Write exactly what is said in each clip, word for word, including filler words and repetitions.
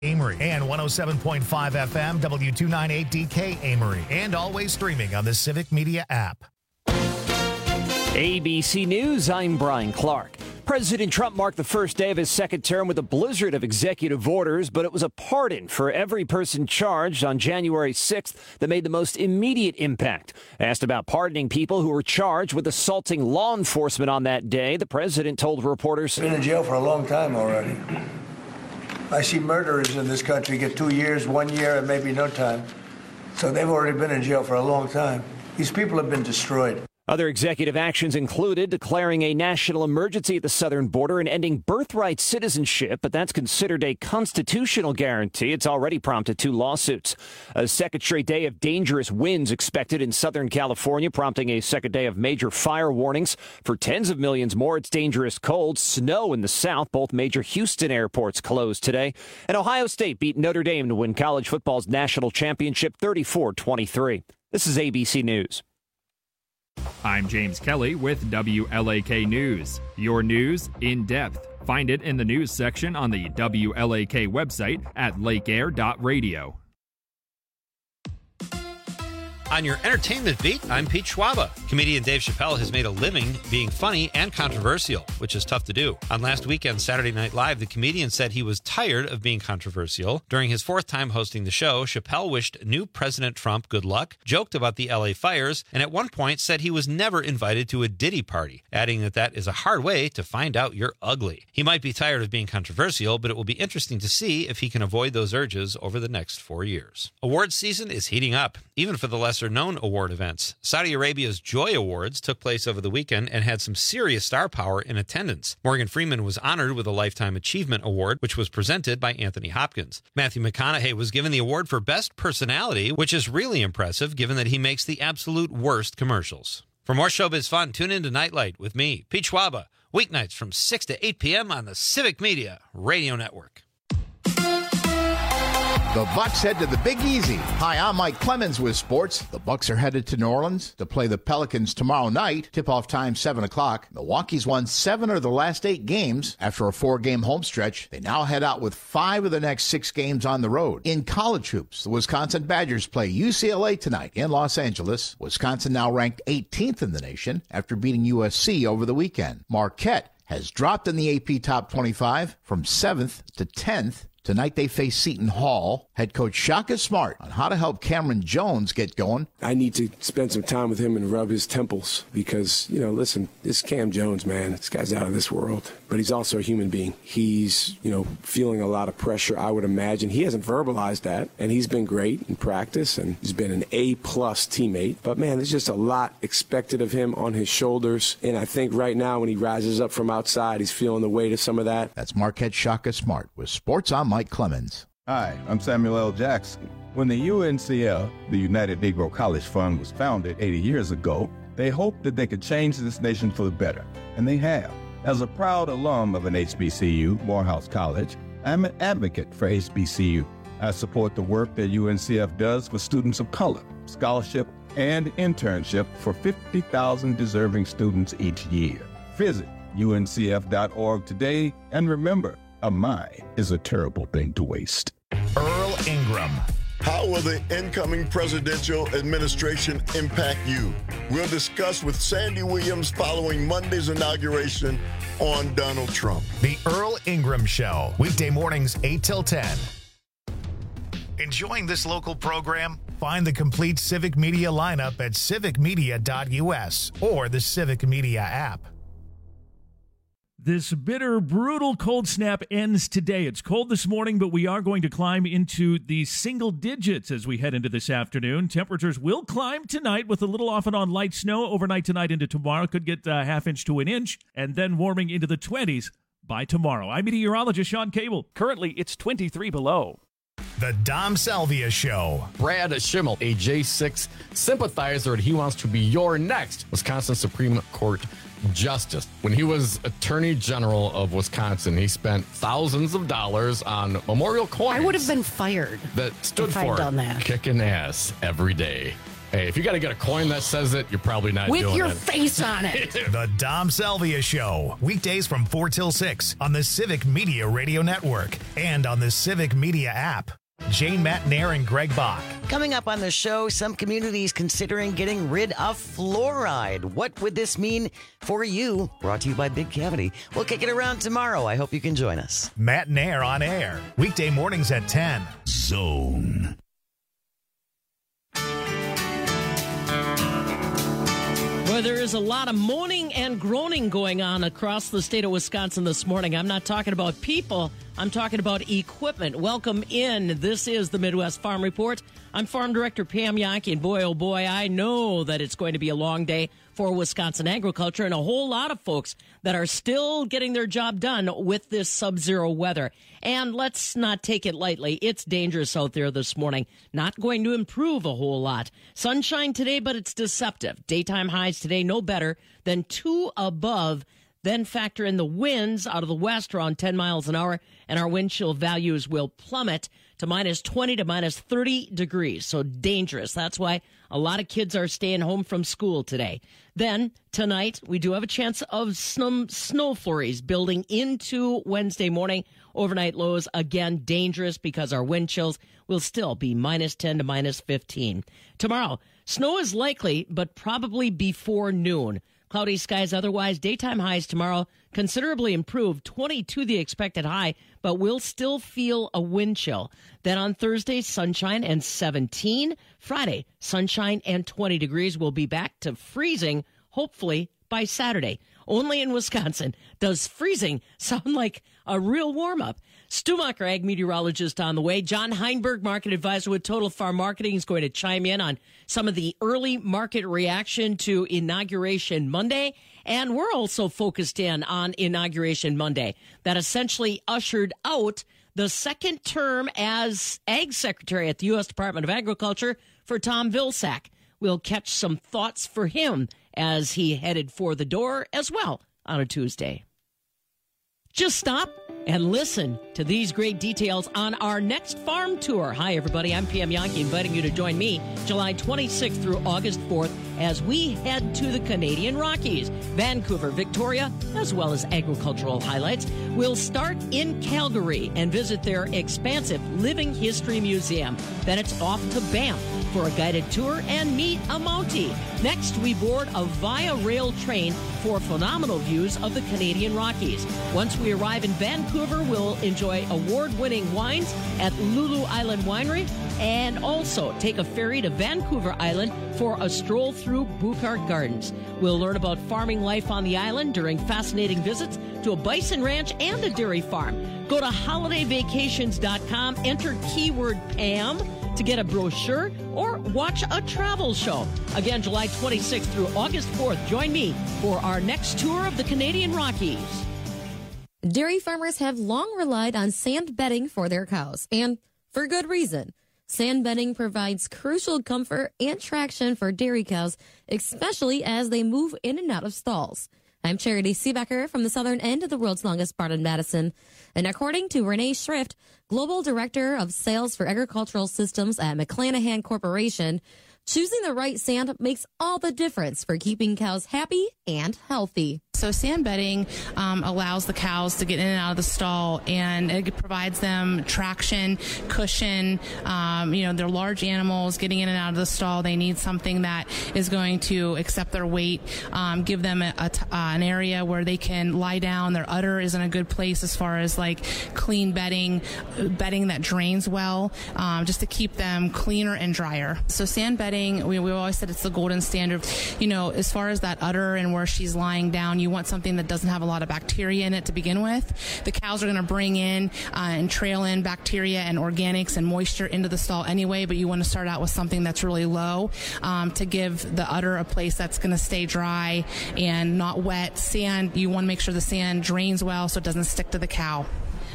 Amory and one oh seven point five F M, W two ninety-eight D K Amory, and always streaming on the Civic Media app. A B C News, I'm Brian Clark. President Trump marked the first day of his second term with a blizzard of executive orders, but it was a pardon for every person charged on January sixth that made the most immediate impact. Asked about pardoning people who were charged with assaulting law enforcement on that day, the president told reporters, "Been in jail for a long time already. I see murderers in this country get two years, one year, and maybe no time. So they've already been in jail for a long time. These people have been destroyed." Other executive actions included declaring a national emergency at the southern border and ending birthright citizenship, but that's considered a constitutional guarantee. It's already prompted two lawsuits. A second straight day of dangerous winds expected in Southern California, prompting a second day of major fire warnings. For tens of millions more, it's dangerous cold. Snow in the south. Both major Houston airports closed today. And Ohio State beat Notre Dame to win college football's national championship thirty-four twenty-three. This is A B C News. I'm James Kelly with W L A K News. Your news in depth. Find it in the news section on the W L A K website at lake air dot radio. On your entertainment beat, I'm Pete Schwaba. Comedian Dave Chappelle has made a living being funny and controversial, which is tough to do. On last weekend's Saturday Night Live, the comedian said he was tired of being controversial. During his fourth time hosting the show, Chappelle wished new President Trump good luck, joked about the L A fires, and at one point said he was never invited to a Diddy party, adding that that is a hard way to find out you're ugly. He might be tired of being controversial, but it will be interesting to see if he can avoid those urges over the next four years. Awards season is heating up, even for the lesser known award events. Saudi Arabia's Joy Awards took place over the weekend and had some serious star power in attendance. Morgan Freeman was honored with a Lifetime Achievement Award, which was presented by Anthony Hopkins. Matthew McConaughey was given the award for Best Personality, which is really impressive given that he makes the absolute worst commercials. For more showbiz fun, tune in to Nightlight with me, Pete Schwaba, weeknights from six to eight p.m. on the Civic Media Radio Network. The Bucks head to the Big Easy. Hi, I'm Mike Clemens with sports. The Bucks are headed to New Orleans to play the Pelicans tomorrow night. Tip-off time, seven o'clock. Milwaukee's won seven of the last eight games. After a four-game home stretch, they now head out with five of the next six games on the road. In college hoops, the Wisconsin Badgers play U C L A tonight in Los Angeles. Wisconsin now ranked eighteenth in the nation after beating U S C over the weekend. Marquette has dropped in the A P Top twenty-five from seventh to tenth. Tonight they face Seton Hall. Head coach Shaka Smart on how to help Cameron Jones get going. I need to spend some time with him and rub his temples because, you know, listen, this Cam Jones, man, this guy's out of this world. But he's also a human being. He's, you know, feeling a lot of pressure, I would imagine. He hasn't verbalized that, and he's been great in practice, and he's been an A-plus teammate. But, man, there's just a lot expected of him on his shoulders. And I think right now when he rises up from outside, he's feeling the weight of some of that. That's Marquette Shaka Smart with Sports on Mike Clemens. Hi, I'm Samuel L. Jackson. When the U N C F, the United Negro College Fund, was founded eighty years ago, they hoped that they could change this nation for the better, and they have. As a proud alum of an H B C U, Morehouse College, I'm an advocate for H B C U. I support the work that U N C F does for students of color, scholarship, and internship for fifty thousand deserving students each year. Visit U N C F dot org today, and remember, a mind is a terrible thing to waste. Earl Ingram. How will the incoming presidential administration impact you? We'll discuss with Sandy Williams following Monday's inauguration on Donald Trump. The Earl Ingram Show, weekday mornings eight till ten. Enjoying this local program? Find the complete Civic Media lineup at civic media dot u s or the Civic Media app. This bitter, brutal cold snap ends today. It's cold this morning, but we are going to climb into the single digits as we head into this afternoon. Temperatures will climb tonight with a little off and on light snow overnight tonight into tomorrow. Could get a half inch to an inch, and then warming into the twenties by tomorrow. I'm meteorologist Sean Cable. Currently, it's twenty-three below. The Dom Salvia Show. Brad Schimmel, a J six sympathizer, and he wants to be your next Wisconsin Supreme Court justice. When he was Attorney General of Wisconsin, he spent thousands of dollars on memorial coins. I would have been fired that stood if for I'd done that. kicking ass every day. Hey, if you got to get a coin that says it, you're probably not With doing your it. face on it. The Dom Salvia Show, weekdays from four till six on the Civic Media Radio Network and on the Civic Media app. Jane Matnair and Greg Bach. Coming up on the show, some communities considering getting rid of fluoride. What would this mean for you? Brought to you by Big Cavity. We'll kick it around tomorrow. I hope you can join us. Matnair on air, weekday mornings at ten. Zone. Well, there is a lot of moaning and groaning going on across the state of Wisconsin this morning. I'm not talking about people. I'm talking about equipment. Welcome in. This is the Midwest Farm Report. I'm Farm Director Pam Yankee, and boy, oh boy, I know that it's going to be a long day for Wisconsin agriculture and a whole lot of folks that are still getting their job done with this sub-zero weather. And let's not take it lightly. It's dangerous out there this morning. Not going to improve a whole lot. Sunshine today, but it's deceptive. Daytime highs today no better than two above. Then factor in the winds out of the west around ten miles an hour, and our wind chill values will plummet to minus twenty to minus thirty degrees. So dangerous. That's why a lot of kids are staying home from school today. Then tonight, we do have a chance of some snow flurries building into Wednesday morning. Overnight lows, again, dangerous because our wind chills will still be minus ten to minus fifteen. Tomorrow, snow is likely, but probably before noon. Cloudy skies otherwise. Daytime highs tomorrow considerably improved, twenty-two the expected high, but we'll still feel a wind chill. Then on Thursday, sunshine and seventeen. Friday, sunshine and twenty degrees. We'll be back to freezing, hopefully, by Saturday. Only in Wisconsin does freezing sound like a real warm-up. Stumacher, ag meteorologist, on the way. John Heinberg, market advisor with Total Farm Marketing, is going to chime in on some of the early market reaction to Inauguration Monday. And we're also focused in on Inauguration Monday that essentially ushered out the second term as Ag Secretary at the U S Department of Agriculture for Tom Vilsack. We'll catch some thoughts for him as he headed for the door as well on a Tuesday. Just stop and listen to these great details on our next farm tour. Hi, everybody. I'm Pam Yankee, inviting you to join me July twenty-sixth through August fourth as we head to the Canadian Rockies, Vancouver, Victoria, as well as agricultural highlights. We'll start in Calgary and visit their expansive Living History Museum. Then it's off to Banff for a guided tour and meet a Mountie. Next, we board a Via Rail train for phenomenal views of the Canadian Rockies. Once we arrive in Vancouver, we'll enjoy award-winning wines at Lulu Island Winery and also take a ferry to Vancouver Island for a stroll through Buchart Gardens. We'll learn about farming life on the island during fascinating visits to a bison ranch and a dairy farm. Go to holiday vacations dot com, enter keyword Pam to get a brochure or watch a travel show. Again, July twenty-sixth through August fourth. Join me for our next tour of the Canadian Rockies. Dairy farmers have long relied on sand bedding for their cows, and for good reason. Sand bedding provides crucial comfort and traction for dairy cows, especially as they move in and out of stalls. I'm Charity Seebecker from the southern end of the world's longest barn in Madison. And according to Renee Schrift, Global Director of Sales for Agricultural Systems at McClanahan Corporation, choosing the right sand makes all the difference for keeping cows happy and healthy. So sand bedding um, allows the cows to get in and out of the stall, and it provides them traction, cushion. Um, you know, they're large animals getting in and out of the stall. They need something that is going to accept their weight, um, give them a, a t- uh, an area where they can lie down. Their udder is in a good place as far as like clean bedding, bedding that drains well, um, just to keep them cleaner and drier. So sand bedding, we, we always said it's the golden standard. You know, as far as that udder and where she's lying down, you want something that doesn't have a lot of bacteria in it to begin with. The cows are going to bring in uh, and trail in bacteria and organics and moisture into the stall anyway, but you want to start out with something that's really low um, to give the udder a place that's going to stay dry and not wet. Sand, you want to make sure the sand drains well so it doesn't stick to the cow.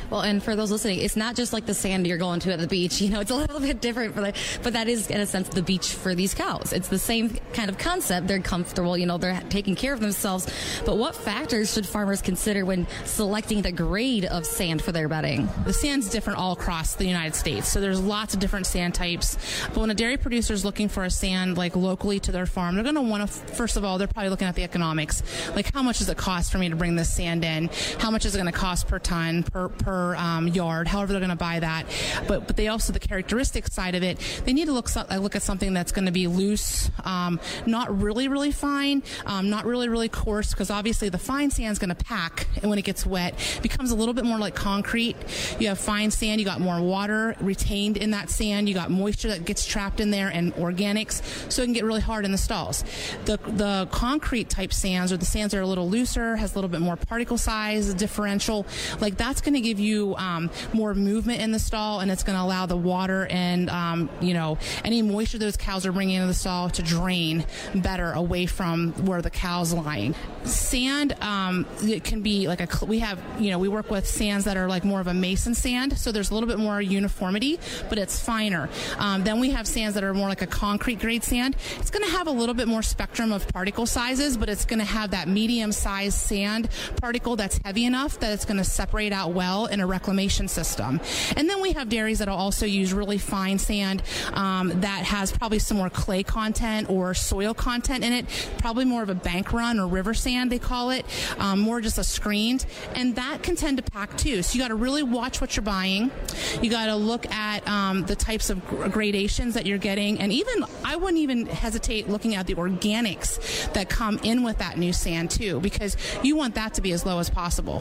Well, and for those listening, it's not just like the sand you're going to at the beach. You know, it's a little bit different for the, but that is in a sense the beach for these cows. It's the same kind of concept. They're comfortable, you know, they're taking care of themselves. But what factors should farmers consider when selecting the grade of sand for their bedding? The sand's different all across the United States, so there's lots of different sand types. But when a dairy producer is looking for a sand like locally to their farm, they're going to want to, first of all, they're probably looking at the economics. Like, how much does it cost for me to bring this sand in? How much is it going to cost per ton, per per um, yard? However they're going to buy that. But but they also, the characteristic side of it, they need to look so, look at something that's going to be loose, um, not really really fine, um, not really really coarse, because obviously the fine sand's going to pack, and when it gets wet, it becomes a little bit more like concrete. You have fine sand, you got more water retained in that sand, you got moisture that gets trapped in there, and organics, so it can get really hard in the stalls. The the concrete type sands, or the sands that are a little looser, has a little bit more particle size differential, like that's going to give you um, more movement in the stall, and it's going to allow the water and um, you know, any moisture those cows are bringing into the stall to drain better away from where the cow's lying. Sand, um, it can be like a, we have, you know, we work with sands that are like more of a mason sand, so there's a little bit more uniformity, but it's finer. Um, then we have sands that are more like a concrete grade sand. It's going to have a little bit more spectrum of particle sizes, but it's going to have that medium sized sand particle that's heavy enough that it's going to separate out well in a reclamation system. And then we have dairies that will also use really fine sand um, that has probably some more clay content or soil content in it, probably more of a bank run or river sand they call it, um, more just a screened, and that can tend to pack too. So you got to really watch what you're buying. You got to look at um, the types of gradations that you're getting, and even I wouldn't even hesitate looking at the organics that come in with that new sand too, because you want that to be as low as possible.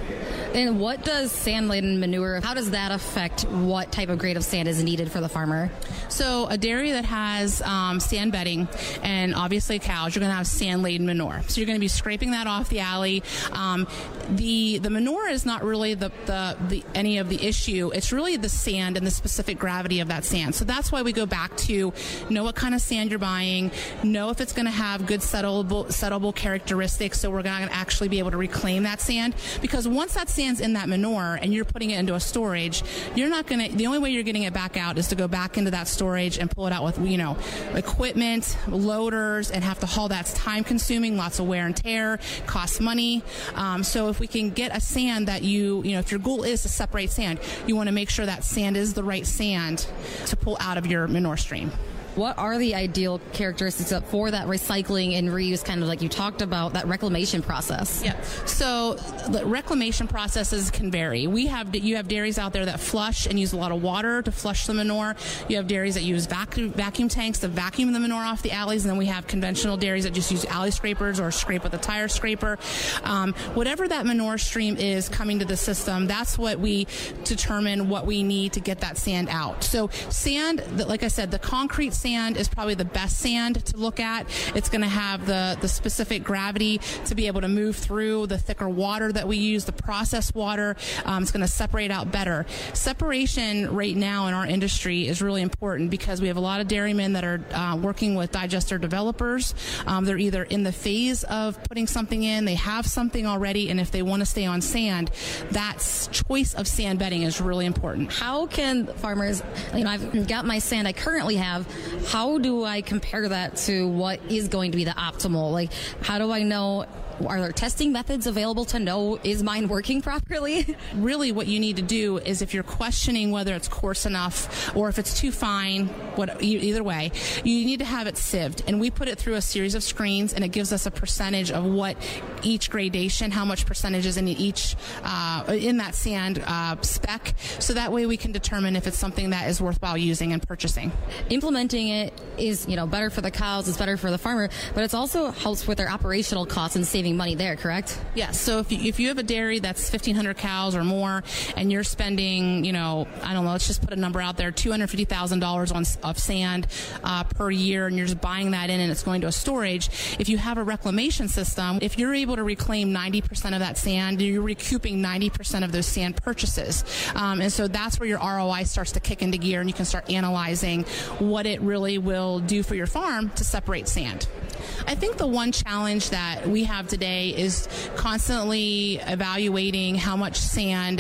And what does sand-laden manure, how does that affect what type of grade of sand is needed for the farmer? So a dairy that has um, sand bedding and obviously cows, you're going to have sand-laden manure. So you're going to be scraping that off the alley. Um, the the manure is not really the, the, the any of the issue. It's really the sand and the specific gravity of that sand. So that's why we go back to know what kind of sand you're buying, know if it's going to have good settleable, settleable characteristics, so we're going to actually be able to reclaim that sand. Because once that sand's in that manure and you're putting it into a storage, you're not going to, the only way you're getting it back out is to go back into that storage and pull it out with, you know, equipment, loaders, and have to haul. That's time consuming, lots of wear and tear, costs money. Um, so if we can get a sand that you, you know, if your goal is to separate sand, you want to make sure that sand is the right sand to pull out of your manure stream. What are the ideal characteristics for that recycling and reuse, kind of like you talked about, that reclamation process? Yeah. So the reclamation processes can vary. We have you have dairies out there that flush and use a lot of water to flush the manure. You have dairies that use vacuum vacuum tanks to vacuum the manure off the alleys, and then we have conventional dairies that just use alley scrapers or scrape with a tire scraper. Um, whatever that manure stream is coming to the system, that's what we determine what we need to get that sand out. So sand, like I said, the concrete sand Sand is probably the best sand to look at. It's going to have the, the specific gravity to be able to move through the thicker water that we use, the processed water. Um, it's going to separate out better. Separation right now in our industry is really important because we have a lot of dairymen that are uh, working with digester developers. Um, they're either in the phase of putting something in, they have something already, and if they want to stay on sand, that choice of sand bedding is really important. How can farmers, you know, I've got my sand I currently have, how do I compare that to what is going to be the optimal? Like, how do I know? Are there testing methods available to know, is mine working properly? Really what you need to do is, if you're questioning whether it's coarse enough or if it's too fine, what, either way, you need to have it sieved. And we put it through a series of screens, and it gives us a percentage of what each gradation, how much percentage is in each, uh, in that sand uh, spec. So that way we can determine if it's something that is worthwhile using and purchasing. Implementing it is, you know, better for the cows, it's better for the farmer, but it's also helps with their operational costs and saving money there, correct? Yes. So if you, if you have a dairy that's fifteen hundred cows or more, and you're spending, you know, I don't know, let's just put a number out there, two hundred fifty thousand dollars on of sand uh, per year, and you're just buying that in and it's going to a storage. If you have a reclamation system, if you're able to reclaim ninety percent of that sand, you're recouping ninety percent of those sand purchases. Um, and so that's where your R O I starts to kick into gear, and you can start analyzing what it really will do for your farm to separate sand. I think the one challenge that we have today is constantly evaluating how much sand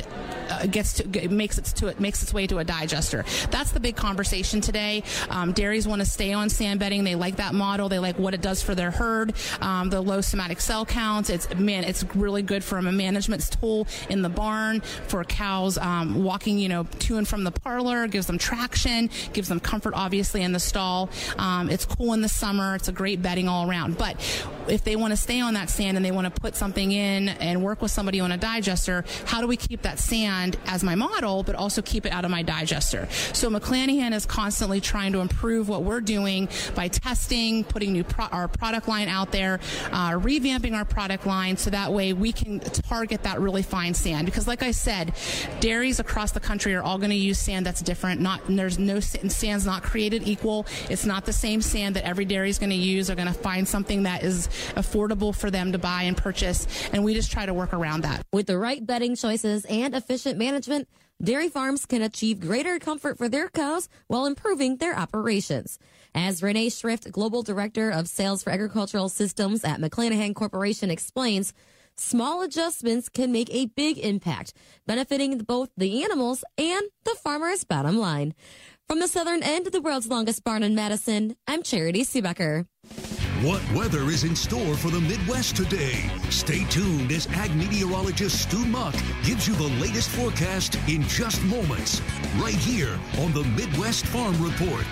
uh, gets to it makes it to it makes its way to a digester. That's the big conversation today. Um, dairies want to stay on sand bedding. They like that model. They like what it does for their herd. Um, the low somatic cell counts. It's man, it's really good from a management tool in the barn for cows um, walking, you know, to and from the parlor. Gives them traction. Gives them comfort, obviously, in the stall. Um, it's cool in the summer. It's a great bedding all around. But if they want to stay on that sand and they want to put something in and work with somebody on a digester, how do we keep that sand as my model, but also keep it out of my digester? So McClanahan is constantly trying to improve what we're doing by testing, putting new pro- our product line out there, uh, revamping our product line so that way we can target that really fine sand. Because like I said, dairies across the country are all going to use sand that's different. Not there's no sand's not created equal. It's not the same sand that every dairy is going to use. They're going to find something that is affordable for them to buy and purchase, and we just try to work around that. With the right bedding choices and efficient management, dairy farms can achieve greater comfort for their cows while improving their operations. As Renee Schrift, Global Director of Sales for Agricultural Systems at McClanahan Corporation, explains, small adjustments can make a big impact, benefiting both the animals and the farmer's bottom line. From the southern end of the world's longest barn in Madison, I'm Charity Seebecker. What weather is in store for the Midwest today? Stay tuned as ag meteorologist Stu Muck gives you the latest forecast in just moments, right here on the Midwest Farm Report.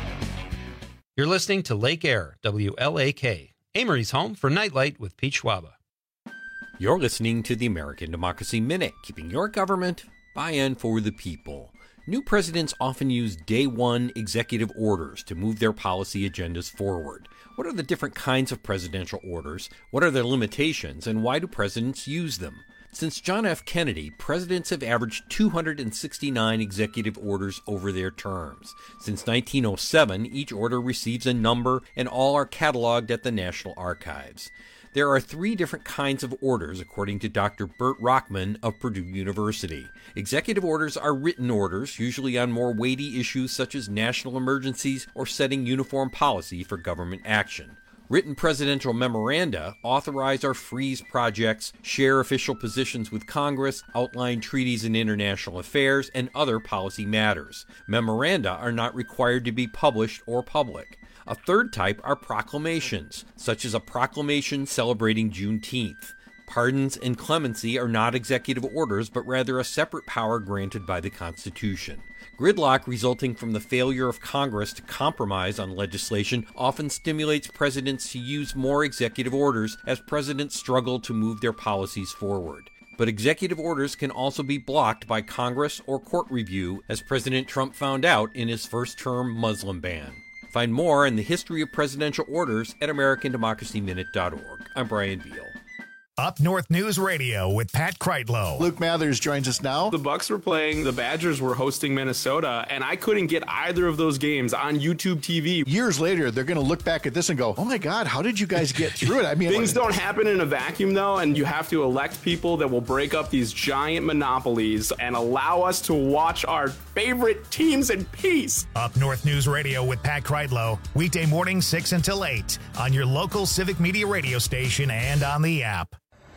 You're listening to Lake Air, W L A K, Amory's home for Nightlight with Pete Schwaba. You're listening to the American Democracy Minute, keeping your government by and for the people. New presidents often use day one executive orders to move their policy agendas forward. What are the different kinds of presidential orders? What are their limitations? And why do presidents use them? Since John F. Kennedy, presidents have averaged two hundred sixty-nine executive orders over their terms. Since nineteen oh seven, each order receives a number and all are cataloged at the National Archives. There are three different kinds of orders, according to Doctor Burt Rockman of Purdue University. Executive orders are written orders, usually on more weighty issues such as national emergencies or setting uniform policy for government action. Written presidential memoranda authorize or freeze projects, share official positions with Congress, outline treaties and international affairs, and other policy matters. Memoranda are not required to be published or public. A third type are proclamations, such as a proclamation celebrating Juneteenth. Pardons and clemency are not executive orders, but rather a separate power granted by the Constitution. Gridlock resulting from the failure of Congress to compromise on legislation often stimulates presidents to use more executive orders as presidents struggle to move their policies forward. But executive orders can also be blocked by Congress or court review, as President Trump found out in his first-term Muslim ban. Find more in the history of presidential orders at American Democracy Minute dot org. I'm Brian Beal. Up North News Radio with Pat Kreitlow. Luke Mathers joins us now. The Bucks were playing, the Badgers were hosting Minnesota, and I couldn't get either of those games on YouTube T V. Years later, they're going to look back at this and go, oh my God, how did you guys get through it? I mean, things don't happen in a vacuum, though, and you have to elect people that will break up these giant monopolies and allow us to watch our favorite teams in peace. Up North News Radio with Pat Kreitlow, weekday morning six until eight on your local Civic Media radio station and on the app.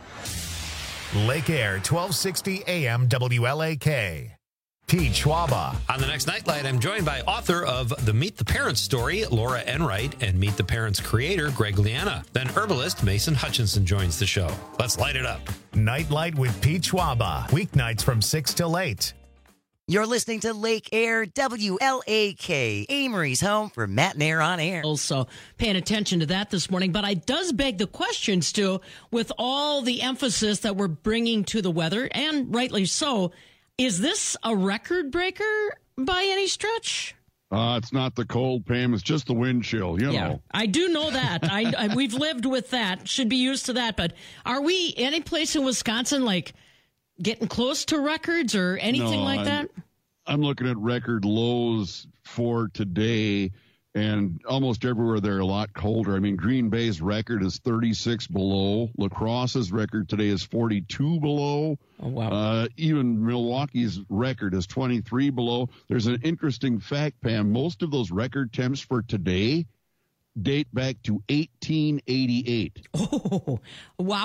Lake Air, twelve sixty A M W L A K. Pete Schwaba. On the next Nightlight, I'm joined by author of the Meet the Parents story, Laura Enright, and Meet the Parents creator, Greg Liana. Then herbalist Mason Hutchinson joins the show. Let's light it up. Nightlight with Pete Schwaba. Weeknights from six till eight. You're listening to Lake Air, W L A K, Amory's home for Matt and Air on Air. Also paying attention to that this morning, but I does beg the question, Stu, with all the emphasis that we're bringing to the weather, and rightly so, is this a record breaker by any stretch? Uh, it's not the cold, Pam. It's just the wind chill, you yeah, know. I do know that. I, I We've lived with that, should be used to that, but are we any place in Wisconsin like getting close to records or anything no, like I'm, that? I'm looking at record lows for today, and almost everywhere they're a lot colder. I mean, Green Bay's record is thirty-six below. La Crosse's record today is forty-two below. Oh, wow. Uh, even Milwaukee's record is twenty-three below. There's an interesting fact, Pam. Most of those record temps for today date back to eighteen eighty-eight. Oh, wow.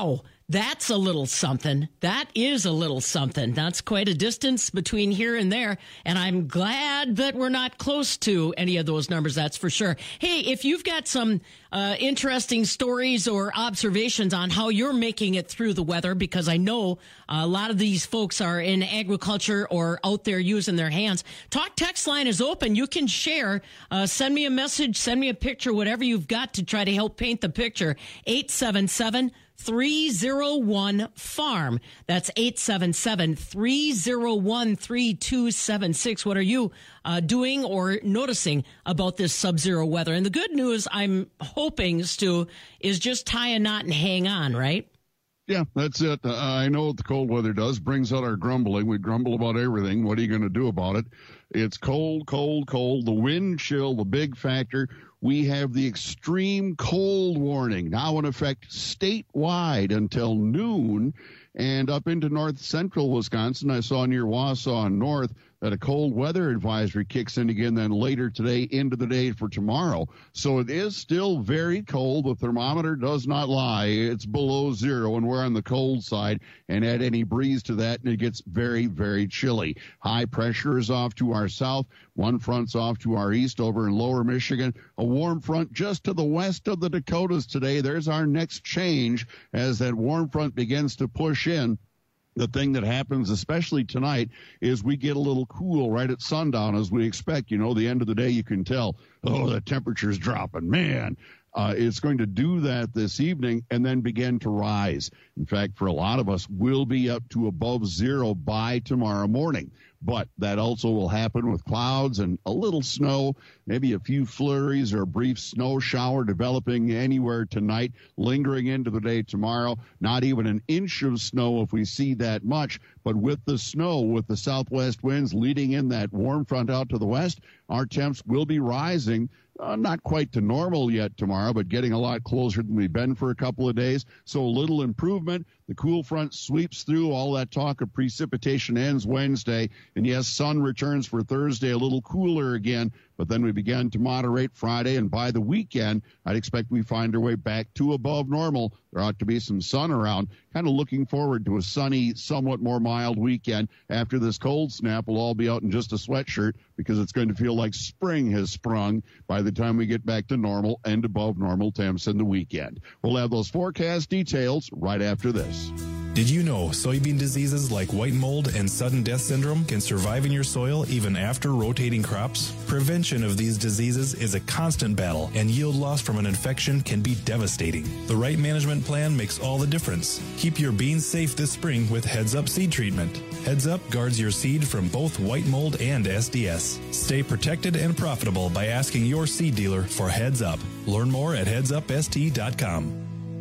That's a little something. That is a little something. That's quite a distance between here and there. And I'm glad that we're not close to any of those numbers, that's for sure. Hey, if you've got some uh, interesting stories or observations on how you're making it through the weather, because I know a lot of these folks are in agriculture or out there using their hands, Talk text line is open. You can share. Uh, send me a message, send me a picture, whatever you've got to try to help paint the picture. eight seven seven, three oh one, farm. That's eight seven seven, three oh one, three two seven six. What are you uh, doing or noticing about this sub-zero weather? And the good news, I'm hoping, Stu, is just tie a knot and hang on, right? Yeah, that's it. Uh, I know what the cold weather does. Brings out our grumbling. We grumble about everything. What are you going to do about it? It's cold, cold, cold. The wind chill, the big factor. We have the extreme cold warning now in effect statewide until noon. And up into north central Wisconsin, I saw near Wausau North that a cold weather advisory kicks in again then later today into the day for tomorrow. So it is still very cold. The thermometer does not lie. It's below zero, and we're on the cold side. And add any breeze to that, and it gets very, very chilly. High pressure is off to our south. One front's off to our east over in lower Michigan. A warm front just to the west of the Dakotas today. There's our next change as that warm front begins to push in. The thing that happens, especially tonight, is we get a little cool right at sundown as we expect. You know, the end of the day, you can tell, oh, the temperature's dropping. Man, uh, it's going to do that this evening and then begin to rise. In fact, for a lot of us, we'll be up to above zero by tomorrow morning. But that also will happen with clouds and a little snow, maybe a few flurries or a brief snow shower developing anywhere tonight, lingering into the day tomorrow. Not even an inch of snow if we see that much. But with the snow, with the southwest winds leading in that warm front out to the west, our temps will be rising. Uh, not quite to normal yet tomorrow, but getting a lot closer than we've been for a couple of days. So a little improvement. The cool front sweeps through. All that talk of precipitation ends Wednesday. And yes, sun returns for Thursday, a little cooler again. But then we began to moderate Friday. And by the weekend, I'd expect we find our way back to above normal. There ought to be some sun around. Kind of looking forward to a sunny, somewhat more mild weekend. After this cold snap, we'll all be out in just a sweatshirt because it's going to feel like spring has sprung by the time we get back to normal and above normal temps in the weekend. We'll have those forecast details right after this. Did you know soybean diseases like white mold and sudden death syndrome can survive in your soil even after rotating crops? Prevention of these diseases is a constant battle, and yield loss from an infection can be devastating. The right management plan makes all the difference. Keep your beans safe this spring with Heads Up Seed Treatment. Heads Up guards your seed from both white mold and S D S. Stay protected and profitable by asking your seed dealer for Heads Up. Learn more at heads up s t dot com.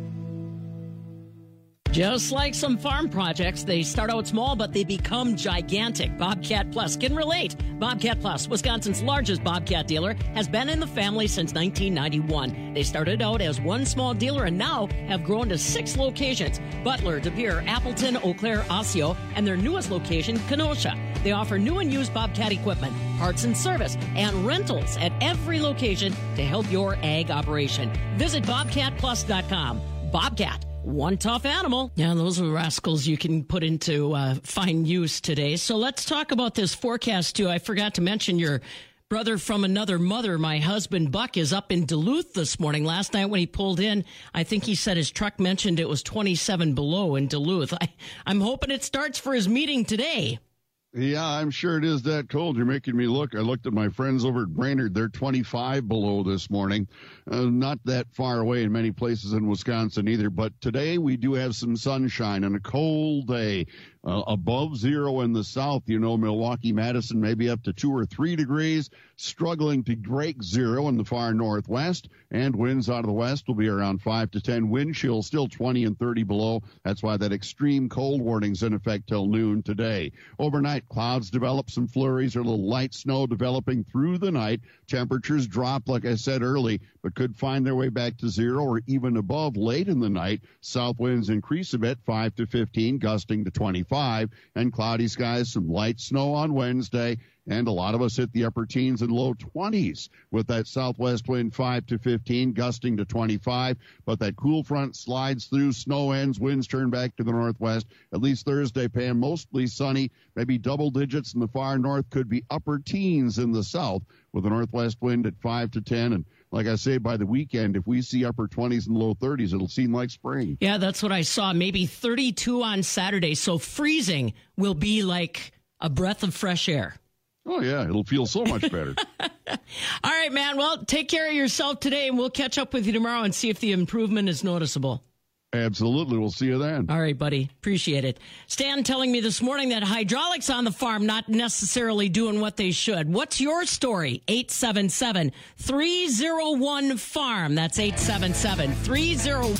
Just like some farm projects, they start out small, but they become gigantic. Bobcat Plus can relate. Bobcat Plus, Wisconsin's largest Bobcat dealer, has been in the family since nineteen ninety-one. They started out as one small dealer and now have grown to six locations: Butler, De Pere, Appleton, Eau Claire, Osseo, and their newest location, Kenosha. They offer new and used Bobcat equipment, parts and service, and rentals at every location to help your ag operation. Visit bobcat plus dot com. Bobcat. One tough animal. Yeah, those are rascals you can put into uh, fine use today. So let's talk about this forecast, too. I forgot to mention your brother from another mother. My husband, Buck, is up in Duluth this morning. Last night when he pulled in, I think he said his truck mentioned it was twenty-seven below in Duluth. I, I'm hoping it starts for his meeting today. Yeah, I'm sure it is that cold. You're making me look. I looked at my friends over at Brainerd. They're twenty-five below this morning. Uh, not that far away in many places in Wisconsin either. But today we do have some sunshine and a cold day. Uh, above zero in the south, you know, Milwaukee, Madison, maybe up to two or three degrees, struggling to break zero in the far northwest, and winds out of the west will be around five to ten. Wind chill still twenty and thirty below. That's why that extreme cold warning's in effect till noon today. Overnight, clouds develop, some flurries or a little light snow developing through the night. Temperatures drop, like I said early, but could find their way back to zero or even above late in the night. South winds increase a bit, five to fifteen, gusting to twenty-five, and cloudy skies, some light snow on Wednesday, And a lot of us hit the upper teens and low twenties with that southwest wind five to fifteen, gusting to twenty-five. But that cool front slides through, snow ends, winds turn back to the northwest. At least Thursday, Pam, mostly sunny, maybe double digits in the far north, could be upper teens in the south with a northwest wind at five to ten. And like I say, by the weekend, if we see upper twenties and low thirties, it'll seem like spring. Yeah, that's what I saw. Maybe thirty-two on Saturday. So freezing will be like a breath of fresh air. Oh, yeah, it'll feel so much better. All right, man. Well, take care of yourself today, and we'll catch up with you tomorrow and see if the improvement is noticeable. Absolutely. We'll see you then. All right, buddy. Appreciate it. Stan telling me this morning that hydraulics on the farm not necessarily doing what they should. What's your story? eight seven seven, three oh one, farm. That's eight seven seven, three oh.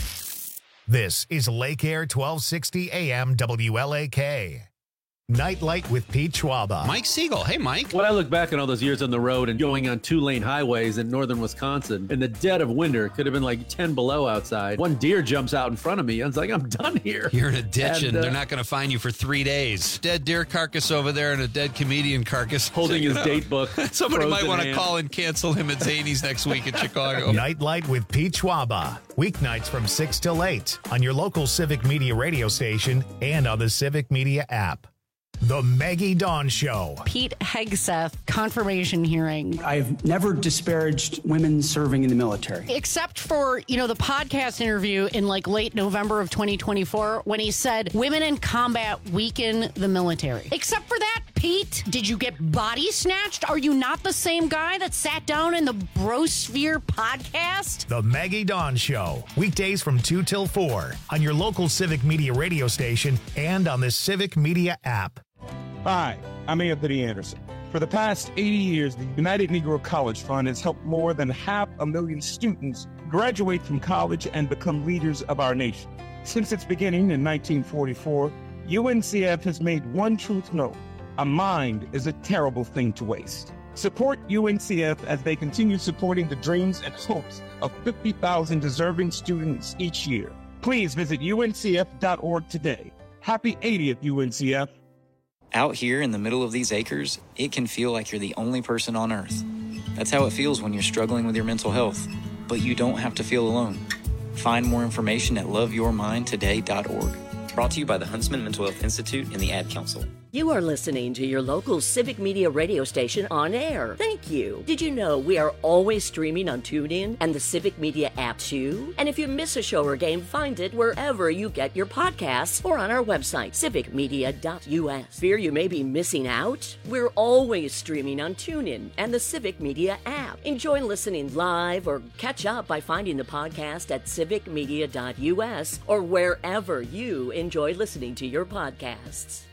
This is Lake Air twelve sixty A M W L A K. Nightlight with Pete Schwaba. Mike Siegel. Hey, Mike. When I look back on all those years on the road and going on two-lane highways in northern Wisconsin, in the dead of winter, it could have been like ten below outside. One deer jumps out in front of me. I was like, I'm done here. You're in a ditch, and, and uh, they're not going to find you for three days. Dead deer carcass over there and a dead comedian carcass. Holding his date book. Somebody might want to hand. call and cancel him at Zany's next week in Chicago. Nightlight with Pete Schwaba. Weeknights from six till eight on your local Civic Media radio station and on the Civic Media app. The Maggie Dawn Show. Pete Hegseth confirmation hearing. I've never disparaged women serving in the military. Except for, you know, the podcast interview in like late November of twenty twenty-four when he said women in combat weaken the military. Except for that, Pete, did you get body snatched? Are you not the same guy that sat down in the Brosphere podcast? The Maggie Dawn Show. Weekdays from two till four on your local Civic Media radio station and on the Civic Media app. Hi, I'm Anthony Anderson. For the past eighty years, the United Negro College Fund has helped more than half a million students graduate from college and become leaders of our nation. Since its beginning in nineteen forty-four, U N C F has made one truth known: a mind is a terrible thing to waste. Support U N C F as they continue supporting the dreams and hopes of fifty thousand deserving students each year. Please visit U N C F dot org today. Happy eightieth, U N C F. Out here in the middle of these acres, it can feel like you're the only person on Earth. That's how it feels when you're struggling with your mental health. But you don't have to feel alone. Find more information at love your mind today dot org. Brought to you by the Huntsman Mental Health Institute and the Ad Council. You are listening to your local Civic Media radio station on air. Thank you. Did you know we are always streaming on TuneIn and the Civic Media app too? And if you miss a show or game, find it wherever you get your podcasts or on our website, civic media dot u s. Fear you may be missing out? We're always streaming on TuneIn and the Civic Media app. Enjoy listening live or catch up by finding the podcast at civic media dot u s or wherever you enjoy listening to your podcasts.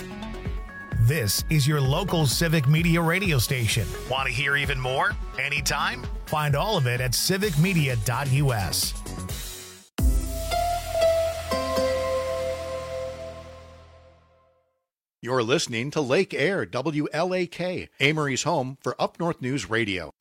This is your local Civic Media radio station. Want to hear even more? Anytime? Find all of it at civic media dot u s. You're listening to Lake Air, W L A K, Amory's home for Up North News Radio.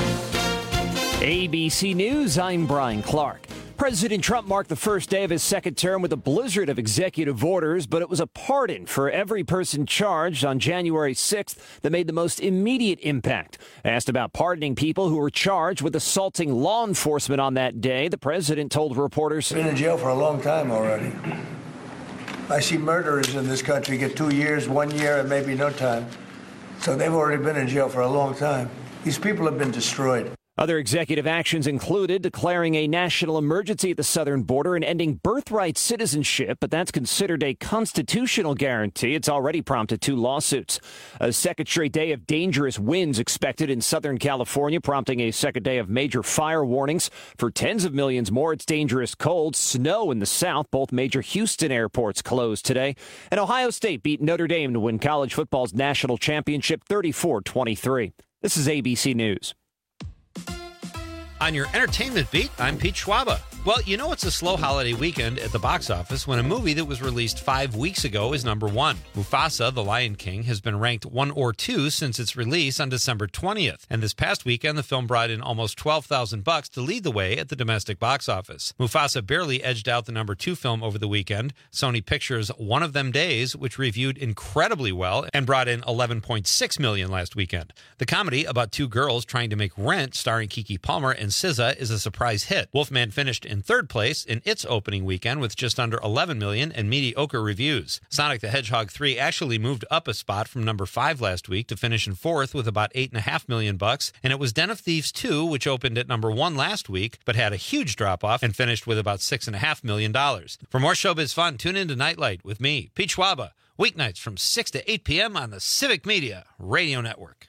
A B C News, I'm Brian Clark. President Trump marked the first day of his second term with a blizzard of executive orders, but it was a pardon for every person charged on January sixth that made the most immediate impact. Asked about pardoning people who were charged with assaulting law enforcement on that day, the president told reporters, Been in jail for a long time already. I see murderers in this country get two years, one year, and maybe no time. So they've already been in jail for a long time. These people have been destroyed. Other executive actions included declaring a national emergency at the southern border and ending birthright citizenship, but that's considered a constitutional guarantee. It's already prompted two lawsuits. A second straight day of dangerous winds expected in Southern California, prompting a second day of major fire warnings. For tens of millions more, it's dangerous cold. Snow in the south. Both major Houston airports closed today. And Ohio State beat Notre Dame to win college football's national championship thirty-four twenty-three. This is A B C News. On your entertainment beat, I'm Pete Schwaba. Well, you know it's a slow holiday weekend at the box office when a movie that was released five weeks ago is number one. Mufasa, The Lion King, has been ranked one or two since its release on December twentieth. And this past weekend, the film brought in almost twelve thousand bucks to lead the way at the domestic box office. Mufasa barely edged out the number two film over the weekend, Sony Pictures' One of Them Days, which reviewed incredibly well and brought in eleven point six million dollars last weekend. The comedy about two girls trying to make rent, starring Keke Palmer and S Z A, is a surprise hit. Wolfman finished in third place in its opening weekend with just under eleven million dollars and mediocre reviews. Sonic the Hedgehog three actually moved up a spot from number five last week to finish in fourth with about eight point five million dollars bucks, and it was Den of Thieves two, which opened at number one last week, but had a huge drop-off and finished with about six point five million dollars. For more showbiz fun, tune in to Nightlight with me, Pete Schwaba, weeknights from six to eight p.m. on the Civic Media Radio Network.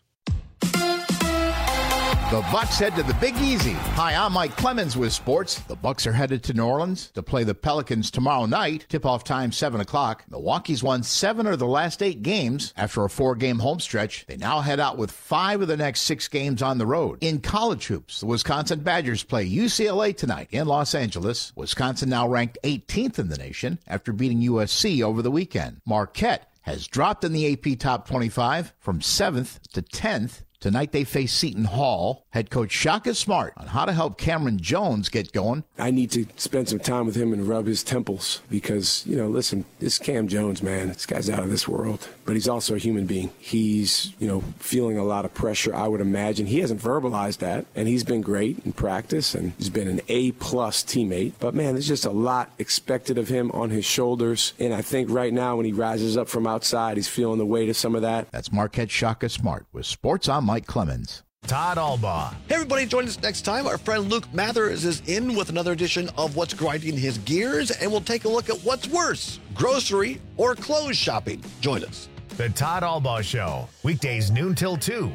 The Bucs head to the Big Easy. Hi, I'm Mike Clemens with sports. The Bucs are headed to New Orleans to play the Pelicans tomorrow night. Tip-off time, seven o'clock. Milwaukee's won seven of the last eight games after a four-game home stretch. They now head out with five of the next six games on the road. In college hoops, the Wisconsin Badgers play U C L A tonight in Los Angeles. Wisconsin now ranked eighteenth in the nation after beating U S C over the weekend. Marquette has dropped in the A P Top twenty-five from seventh to tenth. Tonight they face Seton Hall. Head coach Shaka Smart on how to help Cameron Jones get going. I need to spend some time with him and rub his temples because, you know, listen, this Cam Jones, man, this guy's out of this world. But he's also a human being. He's, you know, feeling a lot of pressure, I would imagine. He hasn't verbalized that, and he's been great in practice, and he's been an A-plus teammate. But, man, there's just a lot expected of him on his shoulders. And I think right now when he rises up from outside, he's feeling the weight of some of that. That's Marquette Shaka Smart with Sports on Mike Clemens. Todd Albaugh. Hey, everybody, join us next time. Our friend Luke Mathers is in with another edition of What's Grinding His Gears, and we'll take a look at what's worse, grocery or clothes shopping. Join us. The Todd Albaugh Show, weekdays noon till two.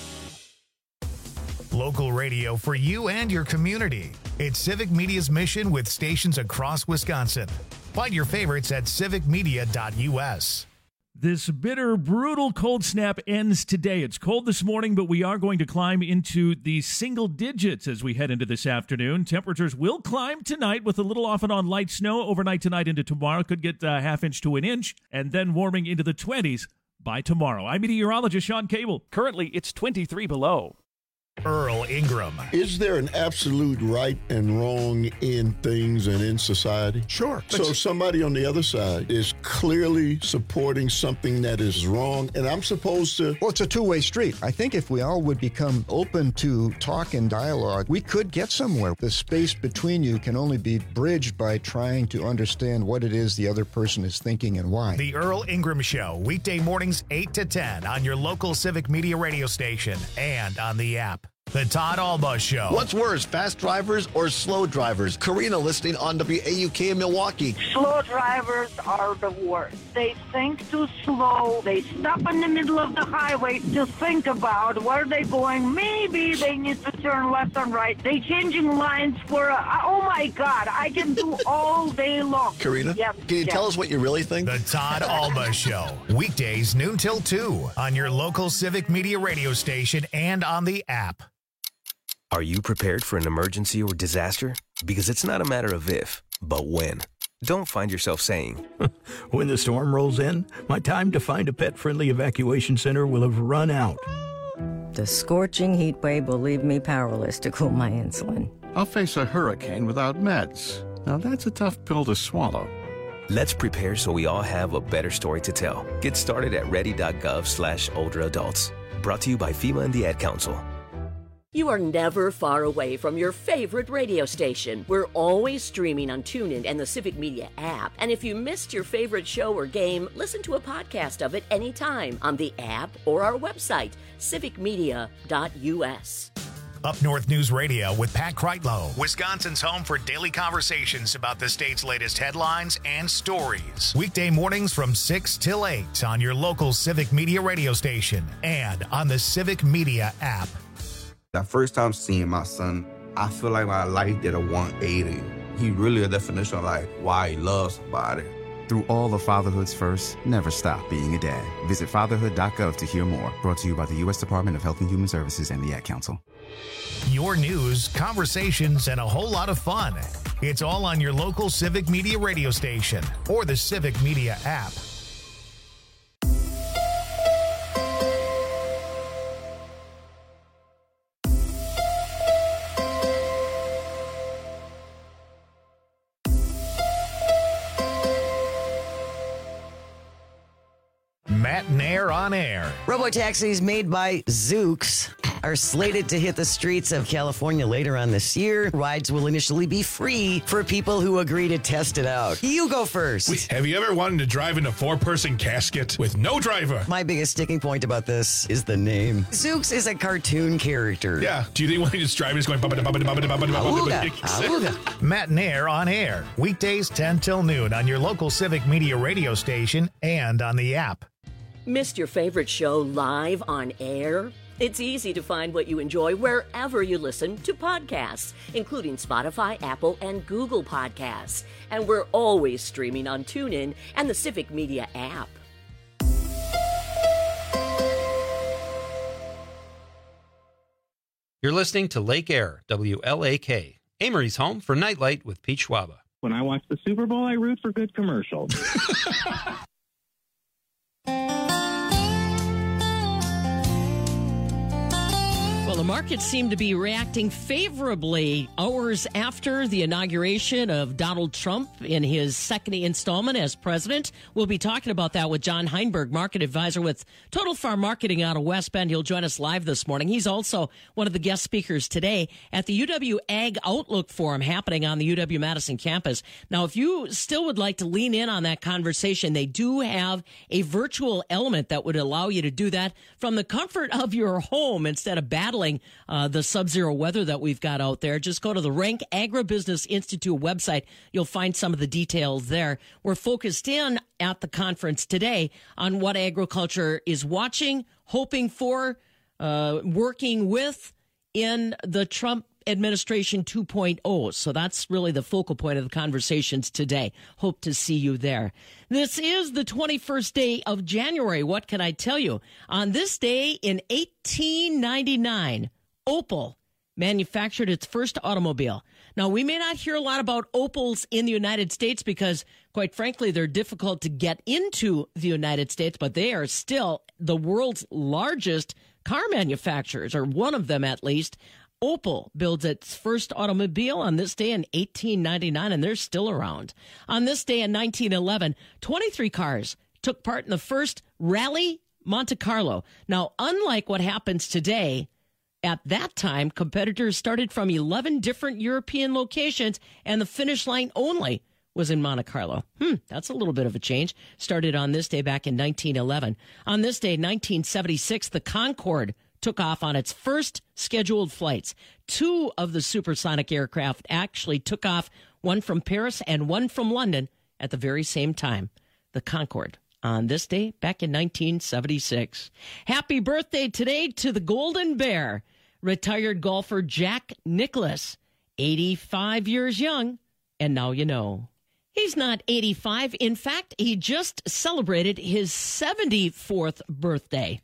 Local radio for you and your community. It's Civic Media's mission with stations across Wisconsin. Find your favorites at civic media dot u s. This bitter, brutal cold snap ends today. It's cold this morning, but we are going to climb into the single digits as we head into this afternoon. Temperatures will climb tonight with a little off and on light snow overnight tonight into tomorrow. Could get a half inch to an inch, and then warming into the twenties by tomorrow. I'm meteorologist Sean Cable. Currently, it's twenty-three below. Earl Ingram. Is there an absolute right and wrong in things and in society? Sure. So somebody on the other side is clearly supporting something that is wrong, and I'm supposed to... Well, it's a two-way street. I think if we all would become open to talk and dialogue, we could get somewhere. The space between you can only be bridged by trying to understand what it is the other person is thinking and why. The Earl Ingram Show, weekday mornings eight to ten on your local Civic Media radio station and on the app. The Todd Albaugh Show. What's worse, fast drivers or slow drivers? Karina listening on W A U K in Milwaukee. Slow drivers are the worst. They think too slow. They stop in the middle of the highway to think about where they're going. Maybe they need to turn left and right. They changing lines for, a, oh my God, I can do all day long. Karina, yes, can you yes. tell us what you really think? The Todd Albaugh Show. Weekdays noon till two on your local Civic Media radio station and on the app. Are you prepared for an emergency or disaster? Because it's not a matter of if, but when. Don't find yourself saying, when the storm rolls in, my time to find a pet-friendly evacuation center will have run out. The scorching heat wave will leave me powerless to cool my insulin. I'll face a hurricane without meds. Now that's a tough pill to swallow. Let's prepare so we all have a better story to tell. Get started at ready.gov slash older adults. Brought to you by FEMA and the Ad Council. You are never far away from your favorite radio station. We're always streaming on TuneIn and the Civic Media app. And if you missed your favorite show or game, listen to a podcast of it anytime on the app or our website, civic media dot u s. Up North News Radio with Pat Kreitlow, Wisconsin's home for daily conversations about the state's latest headlines and stories. Weekday mornings from six till eight on your local Civic Media radio station and on the Civic Media app. That first time seeing my son, I feel like my life did a one eighty. He really a definition of like why he loves somebody. Through all of fatherhood's first, never stop being a dad. Visit fatherhood dot gov to hear more. Brought to you by the U S Department of Health and Human Services and the Ad Council. Your news, conversations, and a whole lot of fun. It's all on your local Civic Media radio station or the Civic Media app. Matt Nair on air. Robotaxis made by Zoox are slated to hit the streets of California later on this year. Rides will initially be free for people who agree to test it out. You go first. Wait, have you ever wanted to drive in a four-person casket with no driver? My biggest sticking point about this is the name. Zoox is a cartoon character. Yeah. Do you think when he just driving is going... Awooga. Awooga. Matt Nair on air. Weekdays ten till noon on your local Civic Media radio station and on the app. Missed your favorite show live on air? It's easy to find what you enjoy wherever you listen to podcasts, including Spotify, Apple, and Google Podcasts. And we're always streaming on TuneIn and the Civic Media app. You're listening to Lake Air, W L A K, Amory's home for Nightlight with Pete Schwaba. When I watch the Super Bowl, I root for good commercials. Well, the markets seem to be reacting favorably hours after the inauguration of Donald Trump in his second installment as president. We'll be talking about that with John Heinberg, market advisor with Total Farm Marketing out of West Bend. He'll join us live this morning. He's also one of the guest speakers today at the U W Ag Outlook Forum happening on the U W-Madison campus. Now, if you still would like to lean in on that conversation, they do have a virtual element that would allow you to do that from the comfort of your home instead of battling Uh, the sub-zero weather that we've got out there. Just go to the Rank Agribusiness Institute website. You'll find some of the details there. We're focused in at the conference today on what agriculture is watching, hoping for, uh, working with in the Trump administration two point oh. So that's really the focal point of the conversations today. Hope to see you there. This is the twenty-first day of January. What can I tell you? On this day in eighteen ninety-nine, Opel manufactured its first automobile. Now, we may not hear a lot about Opels in the United States because, quite frankly, they're difficult to get into the United States, but they are still the world's largest car manufacturers, or one of them at least. Opel builds its first automobile on this day in eighteen ninety-nine, and they're still around. On this day in nineteen eleven, twenty-three cars took part in the first Rally Monte Carlo. Now, unlike what happens today, at that time, competitors started from eleven different European locations, and the finish line only was in Monte Carlo. Hmm, that's a little bit of a change. Started on this day back in nineteen eleven. On this day, nineteen seventy-six, the Concorde took off on its first scheduled flights. Two of the supersonic aircraft actually took off, one from Paris and one from London at the very same time. The Concorde on this day back in nineteen seventy-six. Happy birthday today to the Golden Bear, retired golfer Jack Nicklaus, eighty-five years young, and now you know. He's not eighty-five. In fact, he just celebrated his seventy-fourth birthday.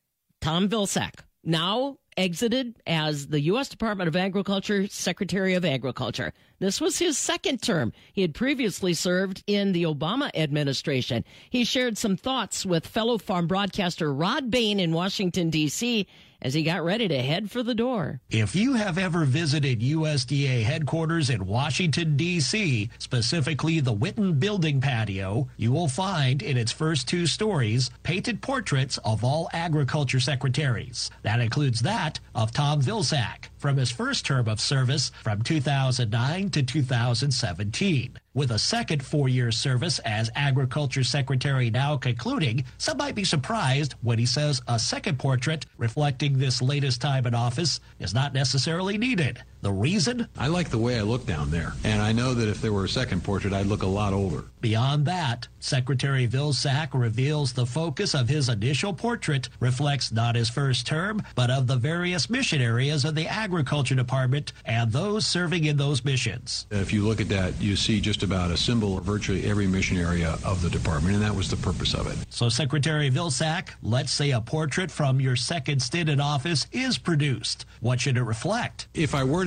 Tom Vilsack, now exited as the U S Department of Agriculture Secretary of Agriculture. This was his second term. He had previously served in the Obama administration. He shared some thoughts with fellow farm broadcaster Rod Bain in Washington, D C, as he got ready to head for the door. If you have ever visited U S D A headquarters in Washington, D C, specifically the Witten Building patio, you will find in its first two stories painted portraits of all agriculture secretaries. That includes that of Tom Vilsack from his first term of service from two thousand nine to two thousand seventeen. With a second four-year service as Agriculture Secretary now concluding, some might be surprised when he says a second portrait reflecting this latest time in office is not necessarily needed. The reason? I like the way I look down there, and I know that if there were a second portrait, I'd look a lot older. Beyond that, Secretary Vilsack reveals the focus of his initial portrait reflects not his first term, but of the various mission areas of the Agriculture Department and those serving in those missions. If you look at that, you see just about a symbol of virtually every mission area of the department, and that was the purpose of it. So, Secretary Vilsack, let's say a portrait from your second stint in office is produced. What should it reflect? If I were to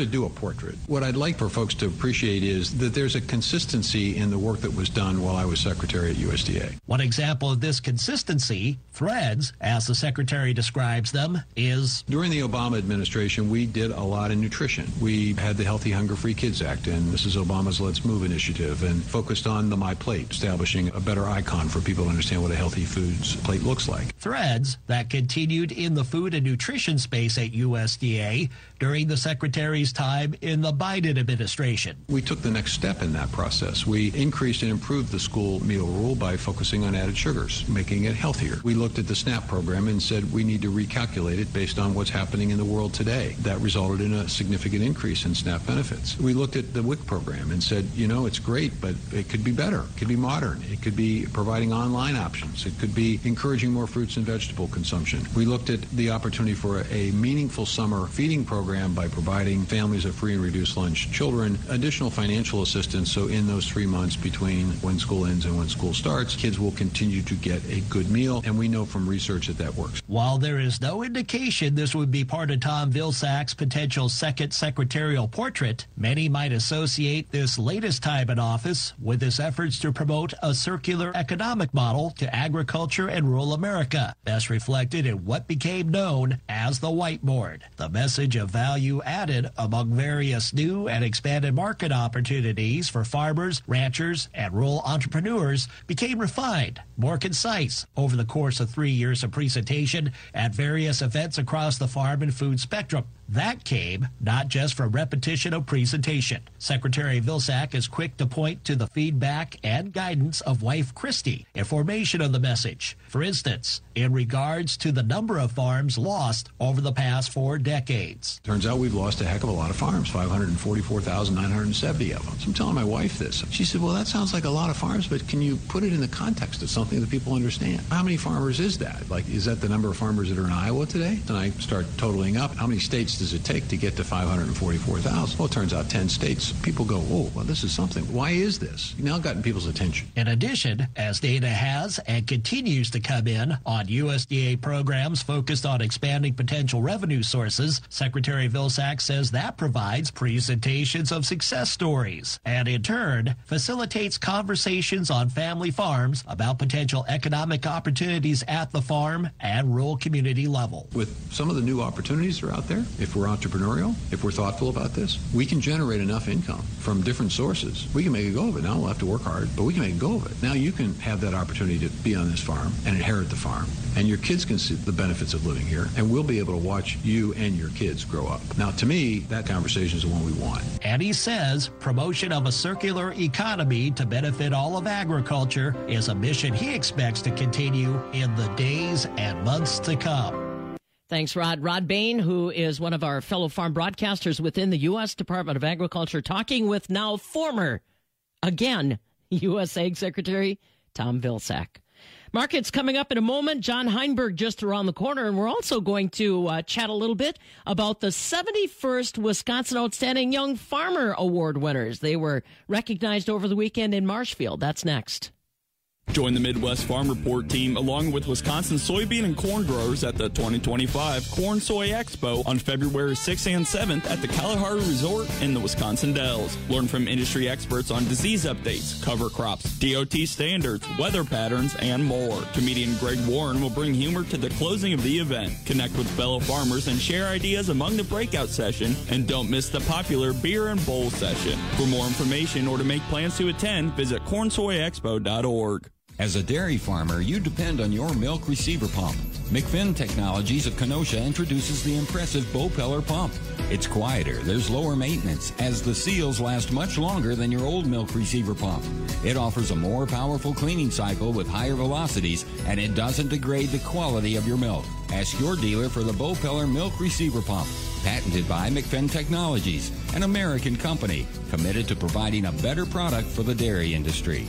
to do a portrait, what I'd like for folks to appreciate is that there's a consistency in the work that was done while I was secretary at U S D A. One example of this consistency, threads, as the secretary describes them, is... During the Obama administration, we did a lot in nutrition. We had the Healthy Hunger Free Kids Act and Missus Obama's Let's Move initiative and focused on the My Plate, establishing a better icon for people to understand what a healthy foods plate looks like. Threads that continued in the food and nutrition space at U S D A during the secretary's time in the Biden administration. We took the next step in that process. We increased and improved the school meal rule by focusing on added sugars, making it healthier. We looked at the SNAP program and said we need to recalculate it based on what's happening in the world today. That resulted in a significant increase in SNAP benefits. We looked at the W I C program and said, you know, it's great, but it could be better. It could be modern. It could be providing online options. It could be encouraging more fruits and vegetable consumption. We looked at the opportunity for a, a meaningful summer feeding program by providing families of free and reduced lunch children additional financial assistance, so in those three months between when school ends and when school starts, kids will continue to get a good meal, and we know from research that that works. While there is no indication this would be part of Tom Vilsack's potential second secretarial portrait, many might associate this latest time in office with his efforts to promote a circular economic model to agriculture and rural America, best reflected in what became known as the whiteboard. The message of value added among various new and expanded market opportunities for farmers, ranchers, and rural entrepreneurs became refined, more concise over the course of three years of presentation at various events across the farm and food spectrum. That came not just from repetition of presentation. Secretary Vilsack is quick to point to the feedback and guidance of wife Christy in formation of the message. For instance, in regards to the number of farms lost over the past four decades. Turns out we've lost a heck of a lot of farms, five hundred forty-four thousand nine hundred seventy of them. So I'm telling my wife this. She said, well, that sounds like a lot of farms, but can you put it in the context of something that people understand? How many farmers is that? Like, is that the number of farmers that are in Iowa today? And I start totaling up. How many states does it take to get to five hundred forty-four thousand? Well, it turns out ten states. People go, oh, well, this is something. Why is this? You've now gotten people's attention. In addition, as data has and continues to come in on U S D A programs focused on expanding potential revenue sources, Secretary Vilsack says that provides presentations of success stories and, in turn, facilitates conversations on family farms about potential economic opportunities at the farm and rural community level. With some of the new opportunities that are out there, if we're entrepreneurial, if we're thoughtful about this, we can generate enough income from different sources. We can make a go of it. Now we'll have to work hard, but we can make a go of it. Now you can have that opportunity to be on this farm and inherit the farm, and your kids can see the benefits of living here, and we'll be able to watch you and your kids grow up. Now, to me, that conversation is the one we want. And he says promotion of a circular economy to benefit all of agriculture is a mission he expects to continue in the days and months to come. Thanks, Rod. Rod Bain, who is one of our fellow farm broadcasters within the U S Department of Agriculture, talking with now former, again, U S Ag Secretary Tom Vilsack. Markets coming up in a moment. John Heinberg just around the corner, and we're also going to uh, chat a little bit about the seventy-first Wisconsin Outstanding Young Farmer Award winners. They were recognized over the weekend in Marshfield. That's next. Join the Midwest Farm Report team along with Wisconsin soybean and corn growers at the twenty twenty-five Corn Soy Expo on February sixth and seventh at the Kalahari Resort in the Wisconsin Dells. Learn from industry experts on disease updates, cover crops, D O T standards, weather patterns, and more. Comedian Greg Warren will bring humor to the closing of the event. Connect with fellow farmers and share ideas among the breakout session, and don't miss the popular beer and bowl session. For more information or to make plans to attend, visit corn soy expo dot org. As a dairy farmer, you depend on your milk receiver pump. McFinn Technologies of Kenosha introduces the impressive Bopeller pump. It's quieter, there's lower maintenance, as the seals last much longer than your old milk receiver pump. It offers a more powerful cleaning cycle with higher velocities, and it doesn't degrade the quality of your milk. Ask your dealer for the Bopeller milk receiver pump. Patented by McFinn Technologies, an American company committed to providing a better product for the dairy industry.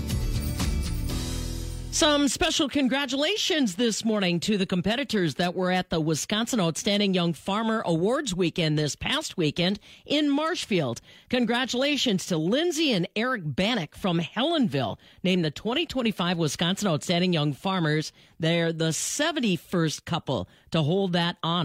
Some special congratulations this morning to the competitors that were at the Wisconsin Outstanding Young Farmer Awards weekend this past weekend in Marshfield. Congratulations to Lindsay and Eric Bannock from Helenville, named the twenty twenty-five Wisconsin Outstanding Young Farmers. They're the seventy-first couple to hold that honor.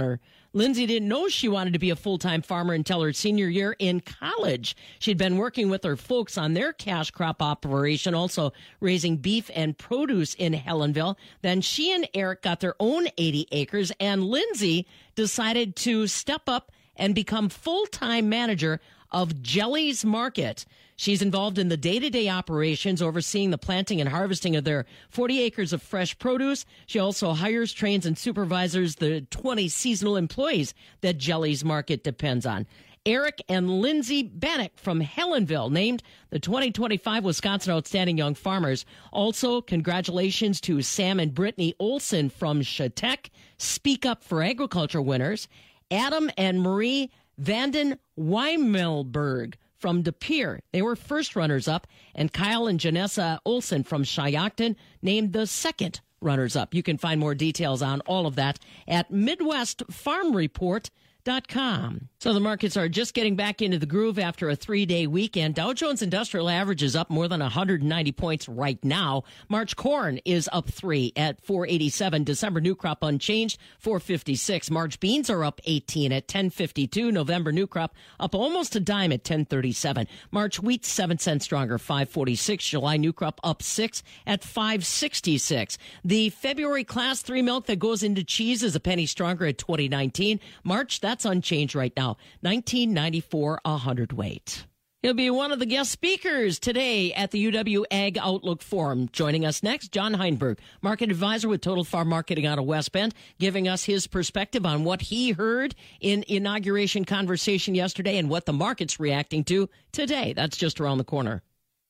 Lindsay didn't know she wanted to be a full-time farmer until her senior year in college. She'd been working with her folks on their cash crop operation, also raising beef and produce in Helenville. Then she and Eric got their own eighty acres, and Lindsay decided to step up and become full-time manager of Jelly's Market. She's involved in the day-to-day operations, overseeing the planting and harvesting of their forty acres of fresh produce. She also hires, trains, and supervises the twenty seasonal employees that Jelly's Market depends on. Eric and Lindsay Bannock from Helenville named the twenty twenty-five Wisconsin Outstanding Young Farmers. Also, congratulations to Sam and Brittany Olson from Chautauqua, Speak Up for Agriculture winners. Adam and Marie Vanden Weimelberg from De Pere. They were first runners-up, and Kyle and Janessa Olson from Shiocton named the second runners-up. You can find more details on all of that at Midwest Farm Report dot com. So the markets are just getting back into the groove after a three-day weekend. Dow Jones Industrial Average is up more than one hundred ninety points right now. March corn is up three at four eighty-seven. December new crop unchanged, four fifty-six. March beans are up eighteen at ten fifty-two. November new crop up almost a dime at ten thirty-seven. March wheat seven cents stronger, five forty-six. July new crop up six at five sixty-six. The February class three milk that goes into cheese is a penny stronger at twenty nineteen. March, that's unchanged right now, nineteen ninety-four a hundredweight. He'll be one of the guest speakers today at the U W Ag Outlook Forum. Joining us next, John Heinberg, market advisor with Total Farm Marketing out of West Bend, giving us his perspective on what he heard in inauguration conversation yesterday and what the market's reacting to today. That's just around the corner.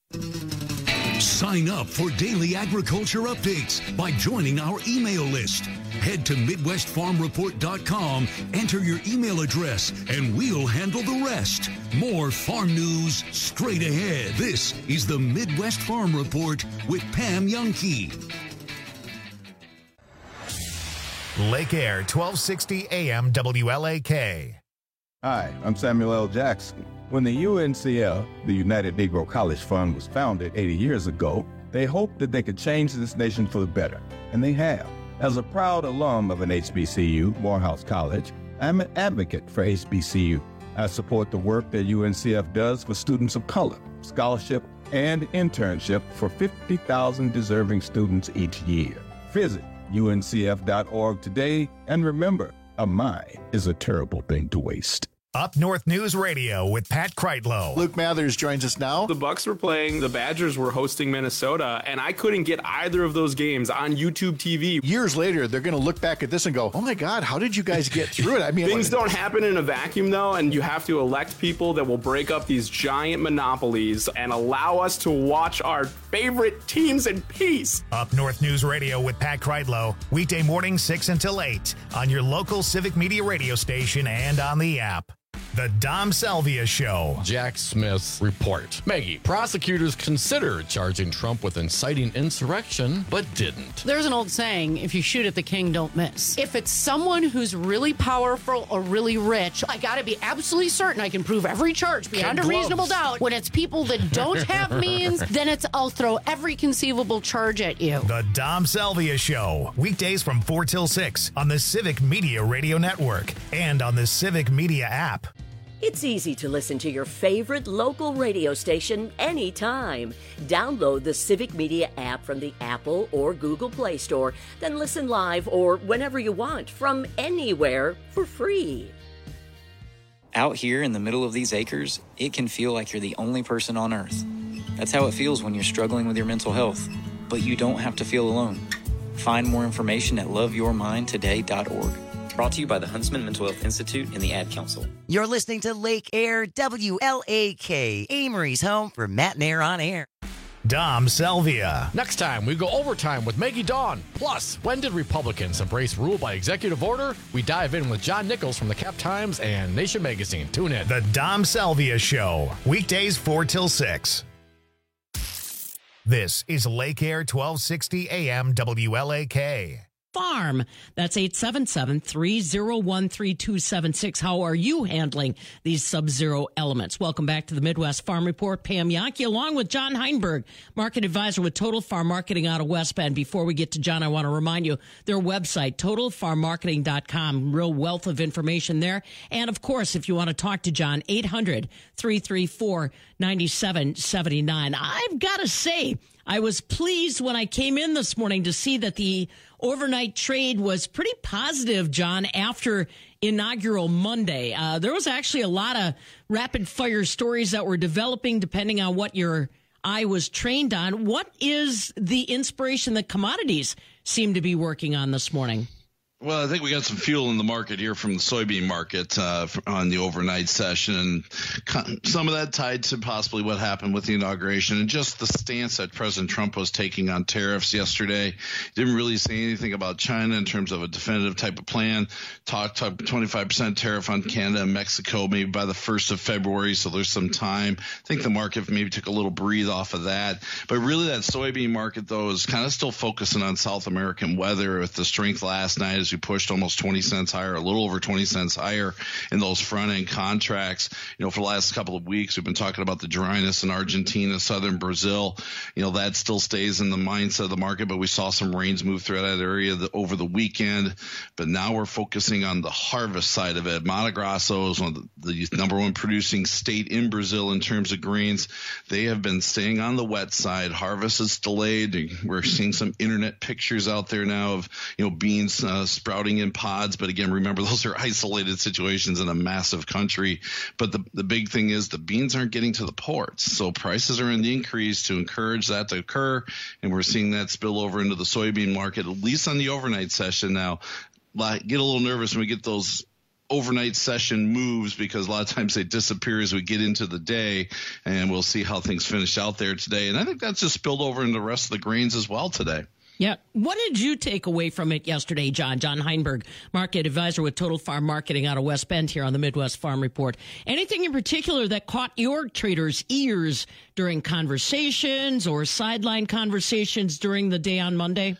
Sign up for daily agriculture updates by joining our email list. Head to Midwest Farm Report dot com, enter your email address, and we'll handle the rest. More farm news straight ahead. This is the Midwest Farm Report with Pam Youngkey. Lake Air, twelve sixty A M W L A K. Hi, I'm Samuel L. Jackson. When the U N C F, the United Negro College Fund, was founded eighty years ago, they hoped that they could change this nation for the better, and they have. As a proud alum of an H B C U, Morehouse College, I'm an advocate for H B C U. I support the work that U N C F does for students of color, scholarship, and internship for fifty thousand deserving students each year. Visit U N C F dot org today, and remember, a mind is a terrible thing to waste. Up North News Radio with Pat Kreitlow. Luke Mathers joins us now. The Bucks were playing, the Badgers were hosting Minnesota, and I couldn't get either of those games on YouTube T V. Years later, they're going to look back at this and go, oh my God, how did you guys get through it? I mean, things don't happen in a vacuum, though, and you have to elect people that will break up these giant monopolies and allow us to watch our favorite teams in peace. Up North News Radio with Pat Kreitlow, weekday morning six until eight on your local Civic Media radio station and on the app. The Dom Salvia Show. Jack Smith's report. Maggie, prosecutors considered charging Trump with inciting insurrection, but didn't. There's an old saying, if you shoot at the king, don't miss. If it's someone who's really powerful or really rich, I gotta be absolutely certain I can prove every charge beyond Kid a gloves. reasonable doubt. When it's people that don't have means, then it's I'll throw every conceivable charge at you. The Dom Salvia Show. Weekdays from four till six on the Civic Media Radio Network and on the Civic Media app. It's easy to listen to your favorite local radio station anytime. Download the Civic Media app from the Apple or Google Play Store, then listen live or whenever you want from anywhere for free. Out here in the middle of these acres, it can feel like you're the only person on Earth. That's how it feels when you're struggling with your mental health. But you don't have to feel alone. Find more information at love your mind today dot org. Brought to you by the Huntsman Mental Health Institute and the Ad Council. You're listening to Lake Air W L A K, Amory's home for Matt and Air on Air. Dom Salvia. Next time, we go overtime with Maggie Dawn. Plus, when did Republicans embrace rule by executive order? We dive in with John Nichols from the Cap Times and Nation Magazine. Tune in. The Dom Salvia Show. Weekdays four till six. This is Lake Air twelve sixty A M W L A K. farm. That's eight seven seven, three oh one, three two seven six. How are you handling these sub-zero elements? Welcome back to the Midwest Farm Report. Pam Yankee along with John Heinberg, market advisor with Total Farm Marketing out of West Bend. Before we get to John, I want to remind you their website, total farm marketing dot com. Real wealth of information there. And of course, if you want to talk to John, eight hundred, three three four, nine seven seven nine. I've got to say, I was pleased when I came in this morning to see that the overnight trade was pretty positive, John, after inaugural Monday. Uh, there was actually a lot of rapid fire stories that were developing depending on what your eye was trained on. What is the inspiration that commodities seem to be working on this morning? Well, I think we got some fuel in the market here from the soybean market uh, on the overnight session, and some of that tied to possibly what happened with the inauguration and just the stance that President Trump was taking on tariffs yesterday. Didn't really say anything about China in terms of a definitive type of plan. Talked twenty-five percent tariff on Canada and Mexico maybe by the first of February, so there's some time. I think the market maybe took a little breathe off of that. But really that soybean market, though, is kind of still focusing on South American weather with the strength last night as we pushed almost twenty cents higher, a little over twenty cents higher in those front end contracts. You know, for the last couple of weeks, we've been talking about the dryness in Argentina, southern Brazil. You know, that still stays in the mindset of the market, but we saw some rains move through that area the, over the weekend. But now we're focusing on the harvest side of it. Mato Grosso is one of the, the number one producing state in Brazil in terms of grains. They have been staying on the wet side. Harvest is delayed. We're seeing some internet pictures out there now of, you know, beans uh, sprouting in pods. But again, remember, those are isolated situations in a massive country. But the, the big thing is the beans aren't getting to the ports. So prices are in the increase to encourage that to occur. And we're seeing that spill over into the soybean market, at least on the overnight session. Now, get a little nervous when we get those overnight session moves because a lot of times they disappear as we get into the day, and we'll see how things finish out there today. And I think that's just spilled over into the rest of the grains as well today. Yeah. What did you take away from it yesterday, John? John Heinberg, market advisor with Total Farm Marketing out of West Bend here on the Midwest Farm Report. Anything in particular that caught your traders' ears during conversations or sideline conversations during the day on Monday?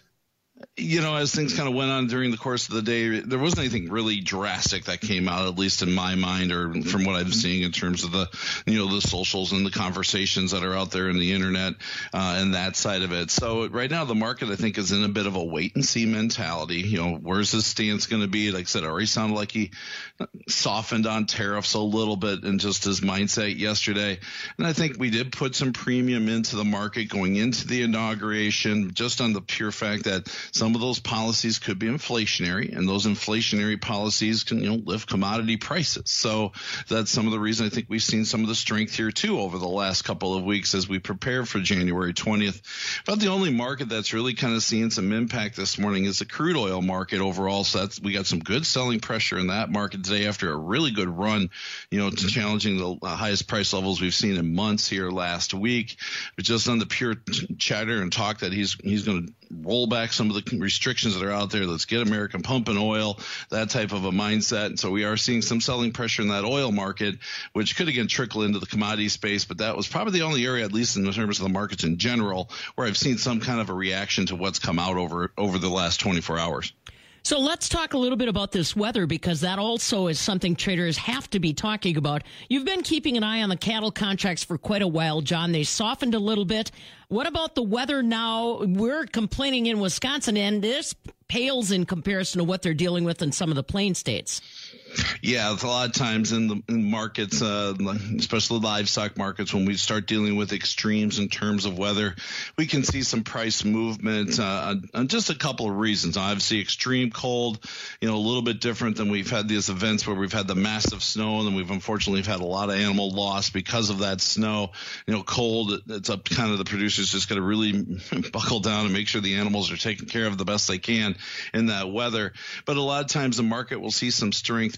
You know, as things kind of went on during the course of the day, there wasn't anything really drastic that came out, at least in my mind, or from what I'm seeing in terms of the, you know, the socials and the conversations that are out there in the internet uh, and that side of it. So right now, the market, I think, is in a bit of a wait and see mentality. You know, where's his stance going to be? Like I said, it already sounded like he softened on tariffs a little bit in just his mindset yesterday. And I think we did put some premium into the market going into the inauguration, just on the pure fact that some of those policies could be inflationary, and those inflationary policies can, you know, lift commodity prices. So that's some of the reason I think we've seen some of the strength here too over the last couple of weeks as we prepare for January twentieth. But the only market that's really kind of seeing some impact this morning is the crude oil market overall. So that's, we got some good selling pressure in that market today after a really good run, you know, to challenging the highest price levels we've seen in months here last week. But just on the pure chatter and talk that he's he's going to roll back some of the restrictions that are out there. Let's get American pumping oil, that type of a mindset. And so we are seeing some selling pressure in that oil market, which could again trickle into the commodity space. But that was probably the only area, at least in terms of the markets in general, where I've seen some kind of a reaction to what's come out over over the last twenty-four hours. So let's talk a little bit about this weather, because that also is something traders have to be talking about. You've been keeping an eye on the cattle contracts for quite a while, John. They softened a little bit. What about the weather now? We're complaining in Wisconsin, and this pales in comparison to what they're dealing with in some of the plain states. Yeah, it's a lot of times in the in markets, uh, especially livestock markets, when we start dealing with extremes in terms of weather, we can see some price movement uh, on, on just a couple of reasons. Obviously, extreme cold, you know, a little bit different than we've had these events where we've had the massive snow, and then we've unfortunately had a lot of animal loss because of that snow. You know, cold, it's up kind of the producers just got to really buckle down and make sure the animals are taken care of the best they can in that weather. But a lot of times the market will see some strength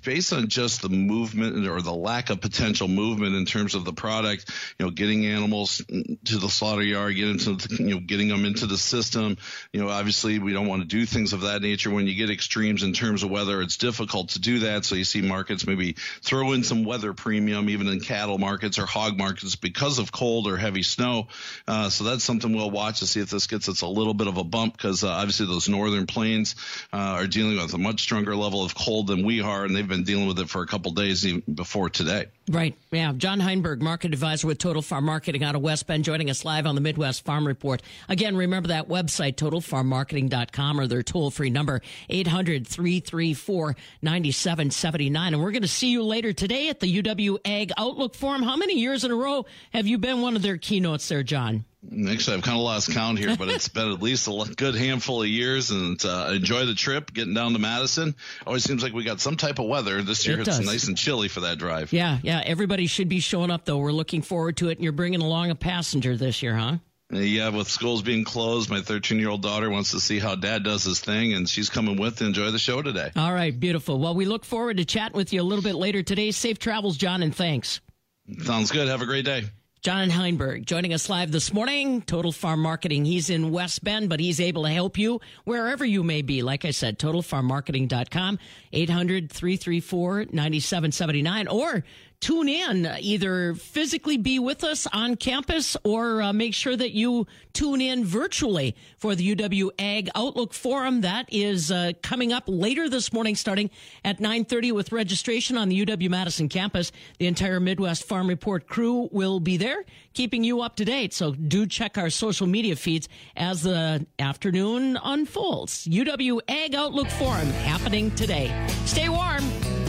based on just the movement or the lack of potential movement in terms of the product, you know, getting animals to the slaughter yard, getting to the, you know, getting them into the system. You know, obviously we don't want to do things of that nature. When you get extremes in terms of weather, it's difficult to do that. So you see markets maybe throw in some weather premium, even in cattle markets or hog markets, because of cold or heavy snow. Uh, so that's something we'll watch to see if this gets us a little bit of a bump, because uh, obviously those northern plains uh, are dealing with a much stronger level of cold than we are, and they've been dealing with it for a couple days even before today. Right. Yeah. John Heinberg, market advisor with Total Farm Marketing out of West Bend, joining us live on the Midwest Farm Report. Again, remember that website, total farm marketing dot com, or their toll-free number, eight hundred, three three four, nine seven seven nine. And we're going to see you later today at the U W Ag Outlook Forum. How many years in a row have you been one of their keynotes there, John? Actually, I've kind of lost count here, but it's been at least a good handful of years, and uh, enjoy the trip, getting down to Madison. Always seems like we got some type of weather. This year It it's does. nice and chilly for that drive. Yeah, yeah. Everybody should be showing up, though. We're looking forward to it, and you're bringing along a passenger this year, huh? Yeah, with schools being closed, my thirteen-year-old daughter wants to see how Dad does his thing, and she's coming with to enjoy the show today. All right, beautiful. Well, we look forward to chatting with you a little bit later today. Safe travels, John, and thanks. Sounds good. Have a great day. John Heinberg joining us live this morning, Total Farm Marketing. He's in West Bend, but he's able to help you wherever you may be. Like I said, total farm marketing dot com, eight hundred, three three four, nine seven seven nine, or tune in, either physically be with us on campus or uh, make sure that you tune in virtually for the U W Ag Outlook Forum. That is uh, coming up later this morning, starting at nine thirty with registration on the U W-Madison campus. The entire Midwest Farm Report crew will be there, keeping you up to date. So do check our social media feeds as the afternoon unfolds. U W Ag Outlook Forum happening today. Stay warm.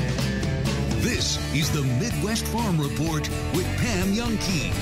This is the Midwest Farm Report with Pam Youngkey.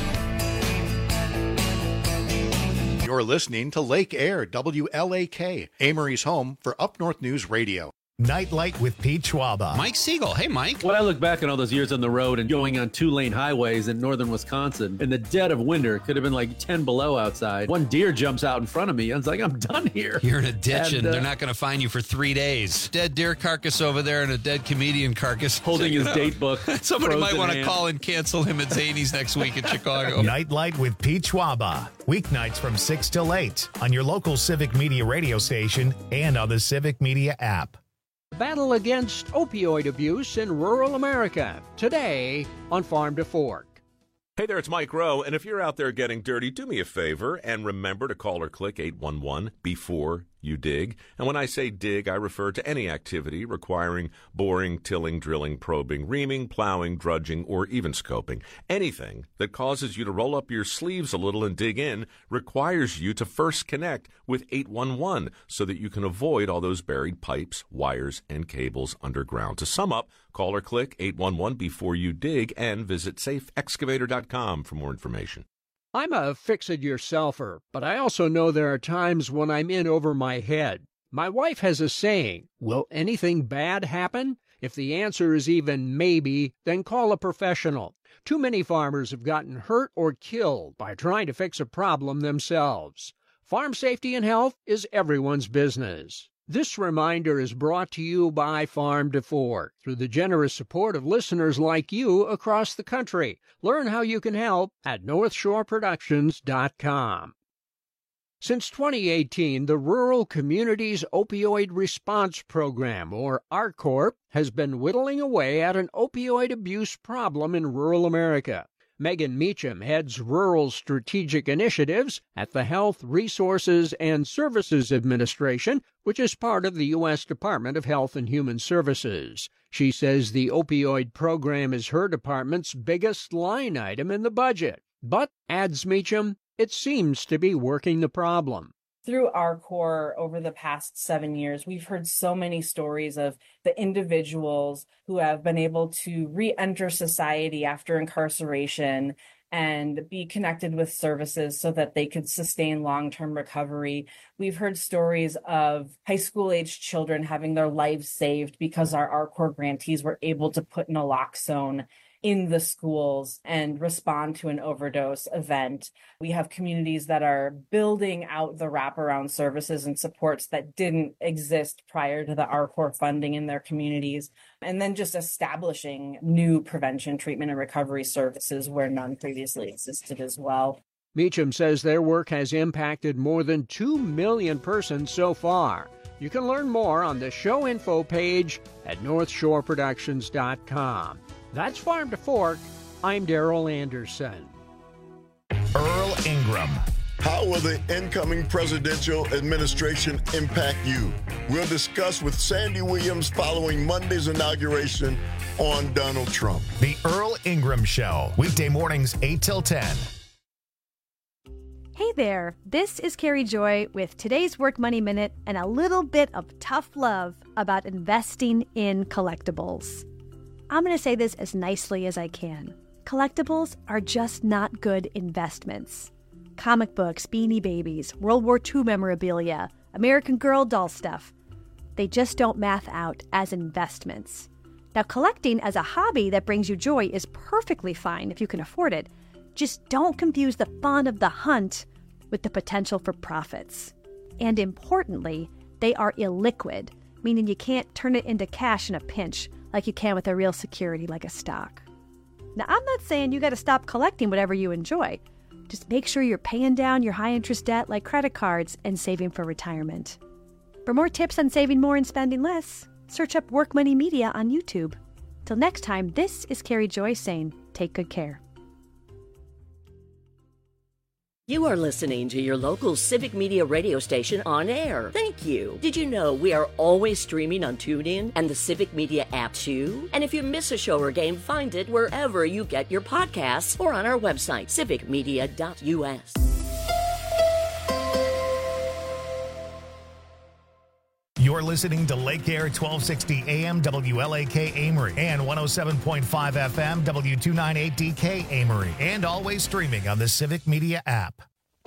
You're listening to Lake Air, W L A K, Amory's home for Up North News Radio. Nightlight with Pete Schwaba. Mike Siegel. Hey, Mike. When I look back on all those years on the road and going on two-lane highways in northern Wisconsin, in the dead of winter, it could have been like ten below outside. One deer jumps out in front of me. I was like, I'm done here. You're in a ditch, and, And, uh, they're not going to find you for three days. Dead deer carcass over there and a dead comedian carcass. Holding his date book. Somebody might frozen want to hand. call and cancel him at Zany's next week in Chicago. Nightlight with Pete Schwaba. Weeknights from six till eight on your local Civic Media radio station and on the Civic Media app. Battle against opioid abuse in rural America. Today on Farm to Fork. Hey there, it's Mike Rowe, and if you're out there getting dirty, do me a favor and remember to call or click eight one one before you dig. And when I say dig, I refer to any activity requiring boring, tilling, drilling, probing, reaming, plowing, drudging, or even scoping. Anything that causes you to roll up your sleeves a little and dig in requires you to first connect with eight one one so that you can avoid all those buried pipes, wires, and cables underground. To sum up, call or click eight one one before you dig and visit safe excavator dot com for more information. I'm a fix-it-yourselfer, but I also know there are times when I'm in over my head. My wife has a saying, will anything bad happen? If the answer is even maybe, then call a professional. Too many farmers have gotten hurt or killed by trying to fix a problem themselves. Farm safety and health is everyone's business. This reminder is brought to you by Farm to Fork through the generous support of listeners like you across the country. Learn how you can help at north shore productions dot com. Since twenty eighteen, the Rural Communities Opioid Response Program, or R C O R P, has been whittling away at an opioid abuse problem in rural America. Megan Meacham heads Rural Strategic Initiatives at the Health Resources and Services Administration, which is part of the U S Department of Health and Human Services. She says the opioid program is her department's biggest line item in the budget. But, adds Meacham, it seems to be working the problem. Through our core over the past seven years, we've heard so many stories of the individuals who have been able to re-enter society after incarceration and be connected with services so that they could sustain long-term recovery. We've heard stories of high school-aged children having their lives saved because our R C O R grantees were able to put naloxone in the schools and respond to an overdose event. We have communities that are building out the wraparound services and supports that didn't exist prior to the R C O R funding in their communities, and then just establishing new prevention, treatment, and recovery services where none previously existed as well. Meacham says their work has impacted more than two million persons so far. You can learn more on the show info page at north shore productions dot com. That's Farm to Fork. I'm Daryl Anderson. Earl Ingram. How will the incoming presidential administration impact you? We'll discuss with Sandy Williams following Monday's inauguration on Donald Trump. The Earl Ingram Show, weekday mornings eight till ten. Hey there, this is Carrie Joy with today's Work Money Minute and a little bit of tough love about investing in collectibles. I'm going to say this as nicely as I can. Collectibles are just not good investments. Comic books, Beanie Babies, World War Two memorabilia, American Girl doll stuff. They just don't math out as investments. Now, collecting as a hobby that brings you joy is perfectly fine if you can afford it. Just don't confuse the fun of the hunt with the potential for profits. And importantly, they are illiquid, meaning you can't turn it into cash in a pinch like you can with a real security like a stock. Now, I'm not saying you got to stop collecting whatever you enjoy. Just make sure you're paying down your high-interest debt like credit cards and saving for retirement. For more tips on saving more and spending less, search up Work Money Media on YouTube. Till next time, this is Carrie Joy saying, take good care. You are listening to your local Civic Media radio station on air. Thank you. Did you know we are always streaming on TuneIn and the Civic Media app too? And if you miss a show or game, find it wherever you get your podcasts or on our website, civic media dot u s. You're listening to Lake Air twelve sixty A M W L A K Amory and one oh seven point five F M W two ninety-eight D K Amory, and always streaming on the Civic Media app.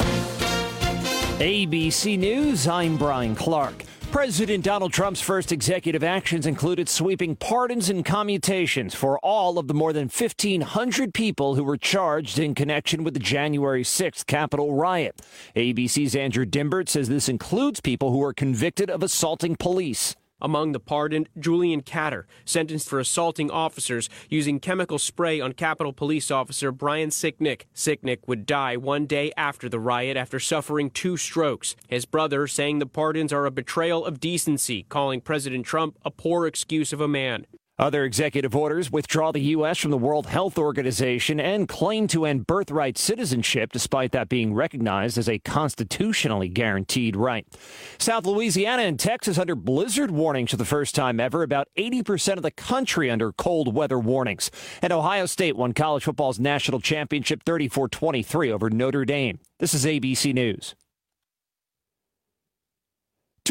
A B C News, I'm Brian Clark. President Donald Trump's first executive actions included sweeping pardons and commutations for all of the more than fifteen hundred people who were charged in connection with the January sixth Capitol riot. A B C's Andrew Dimbert says this includes people who were convicted of assaulting police. Among the pardoned, Julian Catter, sentenced for assaulting officers using chemical spray on Capitol Police Officer Brian Sicknick. Sicknick would die one day after the riot after suffering two strokes. His brother saying the pardons are a betrayal of decency, calling President Trump a poor excuse of a man. Other executive orders withdraw the U S from the World Health Organization and claim to end birthright citizenship, despite that being recognized as a constitutionally guaranteed right. South Louisiana and Texas under blizzard warnings for the first time ever, about eighty percent of the country under cold weather warnings. And Ohio State won college football's national championship thirty-four twenty-three over Notre Dame. This is A B C News.